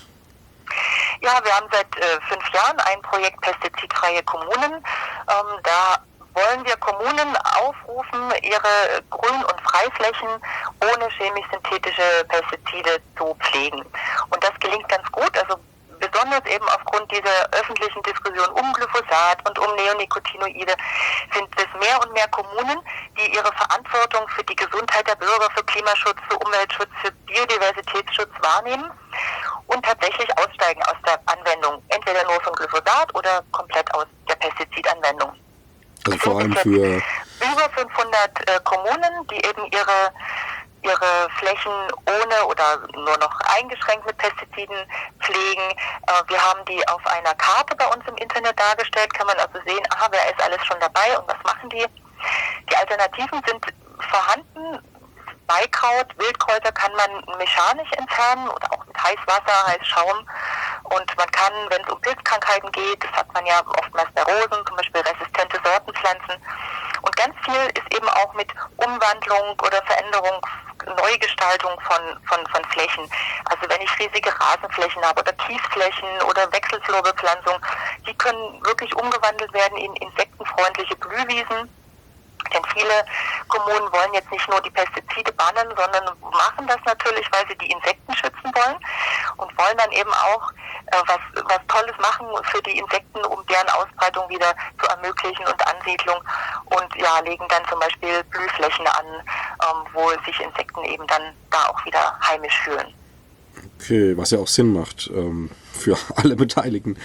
Ja, wir haben seit äh, fünf Jahren ein Projekt Pestizidfreie Kommunen. Ähm, da wollen wir Kommunen aufrufen, ihre Grün- und Freiflächen ohne chemisch-synthetische Pestizide zu pflegen. Und das gelingt ganz gut, also besonders eben aufgrund dieser öffentlichen Diskussion um Glyphosat und um Neonicotinoide sind es mehr und mehr Kommunen, die ihre Verantwortung für die Gesundheit der Bürger, für Klimaschutz, für Umweltschutz, für Biodiversitätsschutz wahrnehmen und tatsächlich aussteigen aus der Anwendung, entweder nur von Glyphosat oder komplett aus der Pestizidanwendung. Also vor allem für über fünfhundert äh, Kommunen, die eben ihre ihre Flächen ohne oder nur noch eingeschränkt mit Pestiziden pflegen. Äh, wir haben die auf einer Karte bei uns im Internet dargestellt, kann man also sehen, aha, wer ist alles schon dabei und was machen die. Die Alternativen sind vorhanden. Beikraut, Wildkräuter kann man mechanisch entfernen oder auch mit Heißwasser, Heißschaum. Und man kann, wenn es um Pilzkrankheiten geht, das hat man ja oftmals bei Rosen, zum Beispiel resistente Sortenpflanzen. Und ganz viel ist eben auch mit Umwandlung oder Veränderung, Neugestaltung von, von, von Flächen. Also wenn ich riesige Rasenflächen habe oder Kiesflächen oder Wechselflurbeepflanzung, die können wirklich umgewandelt werden in insektenfreundliche Blühwiesen. Denn viele Kommunen wollen jetzt nicht nur die Pestizide bannen, sondern machen das natürlich, weil sie die Insekten schützen wollen und wollen dann eben auch äh, was, was Tolles machen für die Insekten, um deren Ausbreitung wieder zu ermöglichen und Ansiedlung und ja, legen dann zum Beispiel Blühflächen an, ähm, wo sich Insekten eben dann da auch wieder heimisch fühlen. Okay, was ja auch Sinn macht ähm, für alle Beteiligten.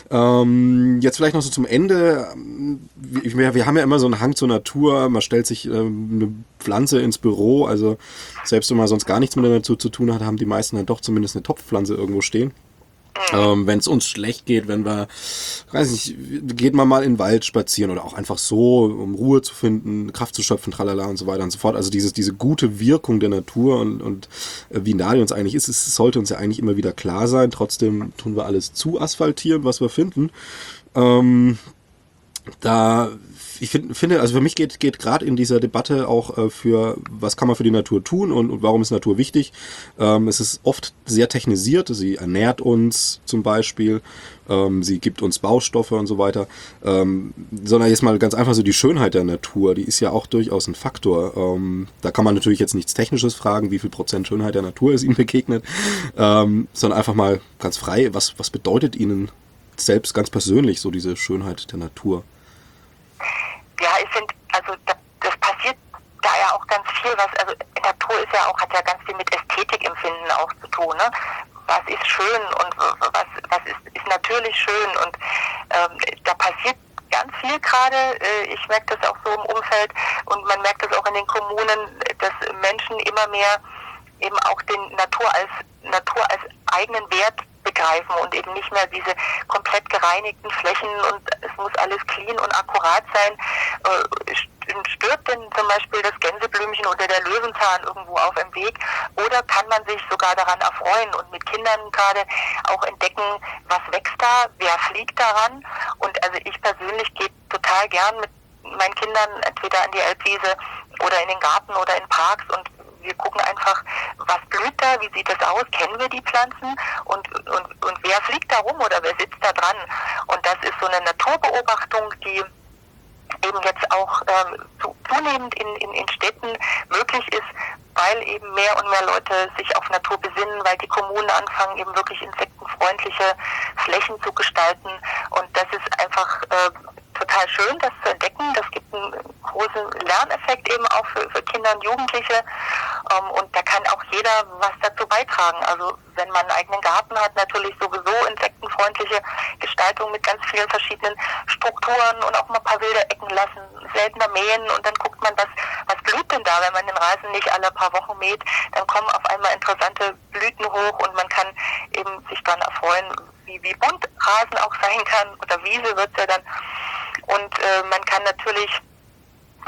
Ähm, jetzt vielleicht noch so zum Ende. Wir, wir haben ja immer so einen Hang zur Natur. Man stellt sich ähm, eine Pflanze ins Büro. Also selbst wenn man sonst gar nichts mit der Natur zu tun hat, haben die meisten dann doch zumindest eine Topfpflanze irgendwo stehen. Ähm, wenn es uns schlecht geht, wenn wir, weiß nicht, geht man mal in den Wald spazieren oder auch einfach so, um Ruhe zu finden, Kraft zu schöpfen, tralala und so weiter und so fort. Also dieses, diese gute Wirkung der Natur und, und äh, wie nah die uns eigentlich ist, es sollte uns ja eigentlich immer wieder klar sein. Trotzdem tun wir alles zu asphaltieren, was wir finden. Ähm, da ich find, finde, also für mich geht geht gerade in dieser Debatte auch äh, für, was kann man für die Natur tun und, und warum ist Natur wichtig. Ähm, es ist oft sehr technisiert, sie ernährt uns zum Beispiel, ähm, sie gibt uns Baustoffe und so weiter, ähm, sondern jetzt mal ganz einfach so die Schönheit der Natur, die ist ja auch durchaus ein Faktor. Ähm, da kann man natürlich jetzt nichts Technisches fragen, wie viel Prozent Schönheit der Natur ist Ihnen begegnet, ähm, sondern einfach mal ganz frei, was, was bedeutet Ihnen selbst ganz persönlich so diese Schönheit der Natur? Ja, ich finde, also da, das passiert da ja auch ganz viel, was, also Natur ist ja auch, hat ja ganz viel mit Ästhetikempfinden auch zu tun, ne? Was ist schön und was, was ist, ist natürlich schön und ähm, da passiert ganz viel gerade, äh, ich merke das auch so im Umfeld und man merkt das auch in den Kommunen, dass Menschen immer mehr eben auch den Natur als Natur als eigenen Wert begreifen und eben nicht mehr diese komplett gereinigten Flächen und es muss alles clean und akkurat sein. Äh, stört denn zum Beispiel das Gänseblümchen oder der Löwenzahn irgendwo auf dem Weg oder kann man sich sogar daran erfreuen und mit Kindern gerade auch entdecken, was wächst da, wer fliegt daran und also ich persönlich gehe total gern mit meinen Kindern entweder an die Elbwiese oder in den Garten oder in Parks und wir gucken einfach, was blüht da, wie sieht das aus, kennen wir die Pflanzen und, und, und wer fliegt da rum oder wer sitzt da dran. Und das ist so eine Naturbeobachtung, die eben jetzt auch ähm, zu, zunehmend in, in, in Städten möglich ist, weil eben mehr und mehr Leute sich auf Natur besinnen, weil die Kommunen anfangen, eben wirklich insektenfreundliche Flächen zu gestalten. Und das ist einfach äh, total schön, das zu entdecken. Das gibt einen großen Lerneffekt eben auch für, für Kinder und Jugendliche. Ähm, und da kann auch jeder was dazu beitragen. Also wenn man einen eigenen Garten hat, natürlich sowieso insektenfreundliche Gestaltung mit ganz vielen verschiedenen Strukturen und auch mal ein paar wilde Ecken lassen, seltener mähen und dann guckt man, was, was blüht denn da, wenn man den Rasen nicht alle paar Wochen mäht, dann kommen auf einmal interessante Blüten hoch und man kann eben sich dann erfreuen, wie, wie bunt Rasen auch sein kann oder Wiese wird es ja dann. Und äh, man kann natürlich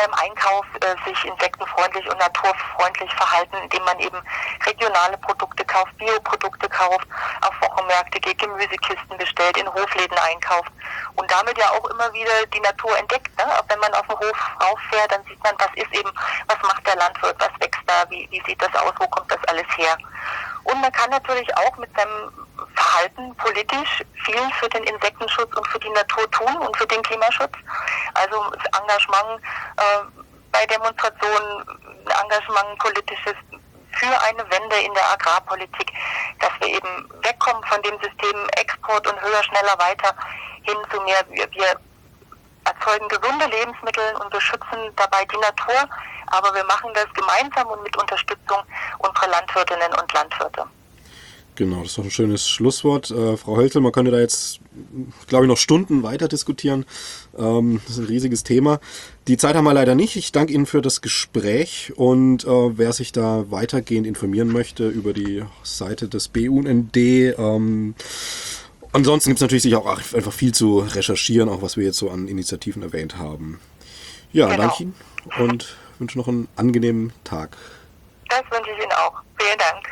beim Einkauf äh, sich insektenfreundlich und naturfreundlich verhalten, indem man eben regionale Produkte kauft, Bioprodukte kauft, auf Wochenmärkte geht, Gemüsekisten bestellt, in Hofläden einkauft und damit ja auch immer wieder die Natur entdeckt. Ne? Wenn man auf den Hof rauffährt, dann sieht man, was ist eben, was macht der Landwirt, was wächst da, wie, wie sieht das aus, wo kommt das alles her. Und man kann natürlich auch mit seinem Verhalten politisch viel für den Insektenschutz und für die Natur tun und für den Klimaschutz. Also das Engagement äh, bei Demonstrationen, Engagement politisches für eine Wende in der Agrarpolitik, dass wir eben wegkommen von dem System Export und höher, schneller, weiter hin zu mehr, wir, wir erzeugen gesunde Lebensmittel und beschützen dabei die Natur, aber wir machen das gemeinsam und mit Unterstützung unserer Landwirtinnen und Landwirte. Genau, das ist doch ein schönes Schlusswort. Äh, Frau Hölzel, man könnte da jetzt, glaube ich, noch Stunden weiter diskutieren. Ähm, das ist ein riesiges Thema. Die Zeit haben wir leider nicht. Ich danke Ihnen für das Gespräch und äh, wer sich da weitergehend informieren möchte über die Seite des B U N D, ähm, ansonsten gibt es natürlich sicher auch einfach viel zu recherchieren, auch was wir jetzt so an Initiativen erwähnt haben. Ja, genau. Danke Ihnen und wünsche noch einen angenehmen Tag. Das wünsche ich Ihnen auch. Vielen Dank.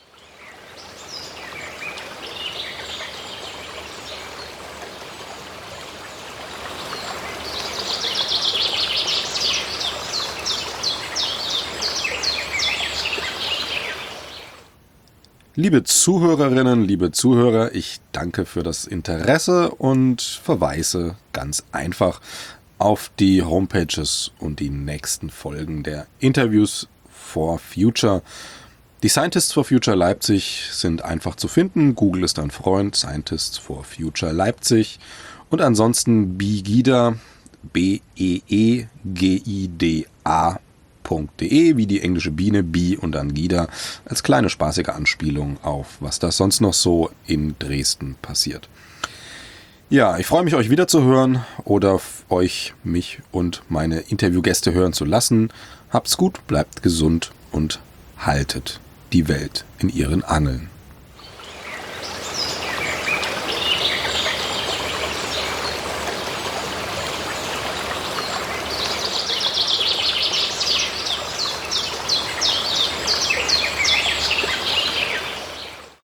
Liebe Zuhörerinnen, liebe Zuhörer, ich danke für das Interesse und verweise ganz einfach auf die Homepages und die nächsten Folgen der Interviews for Future. Die Scientists for Future Leipzig sind einfach zu finden. Google ist ein Freund, Scientists for Future Leipzig. Und ansonsten Beegida, B E E G I D A .de, wie die englische Biene, Bee und dann Gida, als kleine spaßige Anspielung auf, was da sonst noch so in Dresden passiert. Ja, ich freue mich, euch wieder zu hören oder euch, mich und meine Interviewgäste hören zu lassen. Habt's gut, bleibt gesund und haltet die Welt in ihren Angeln.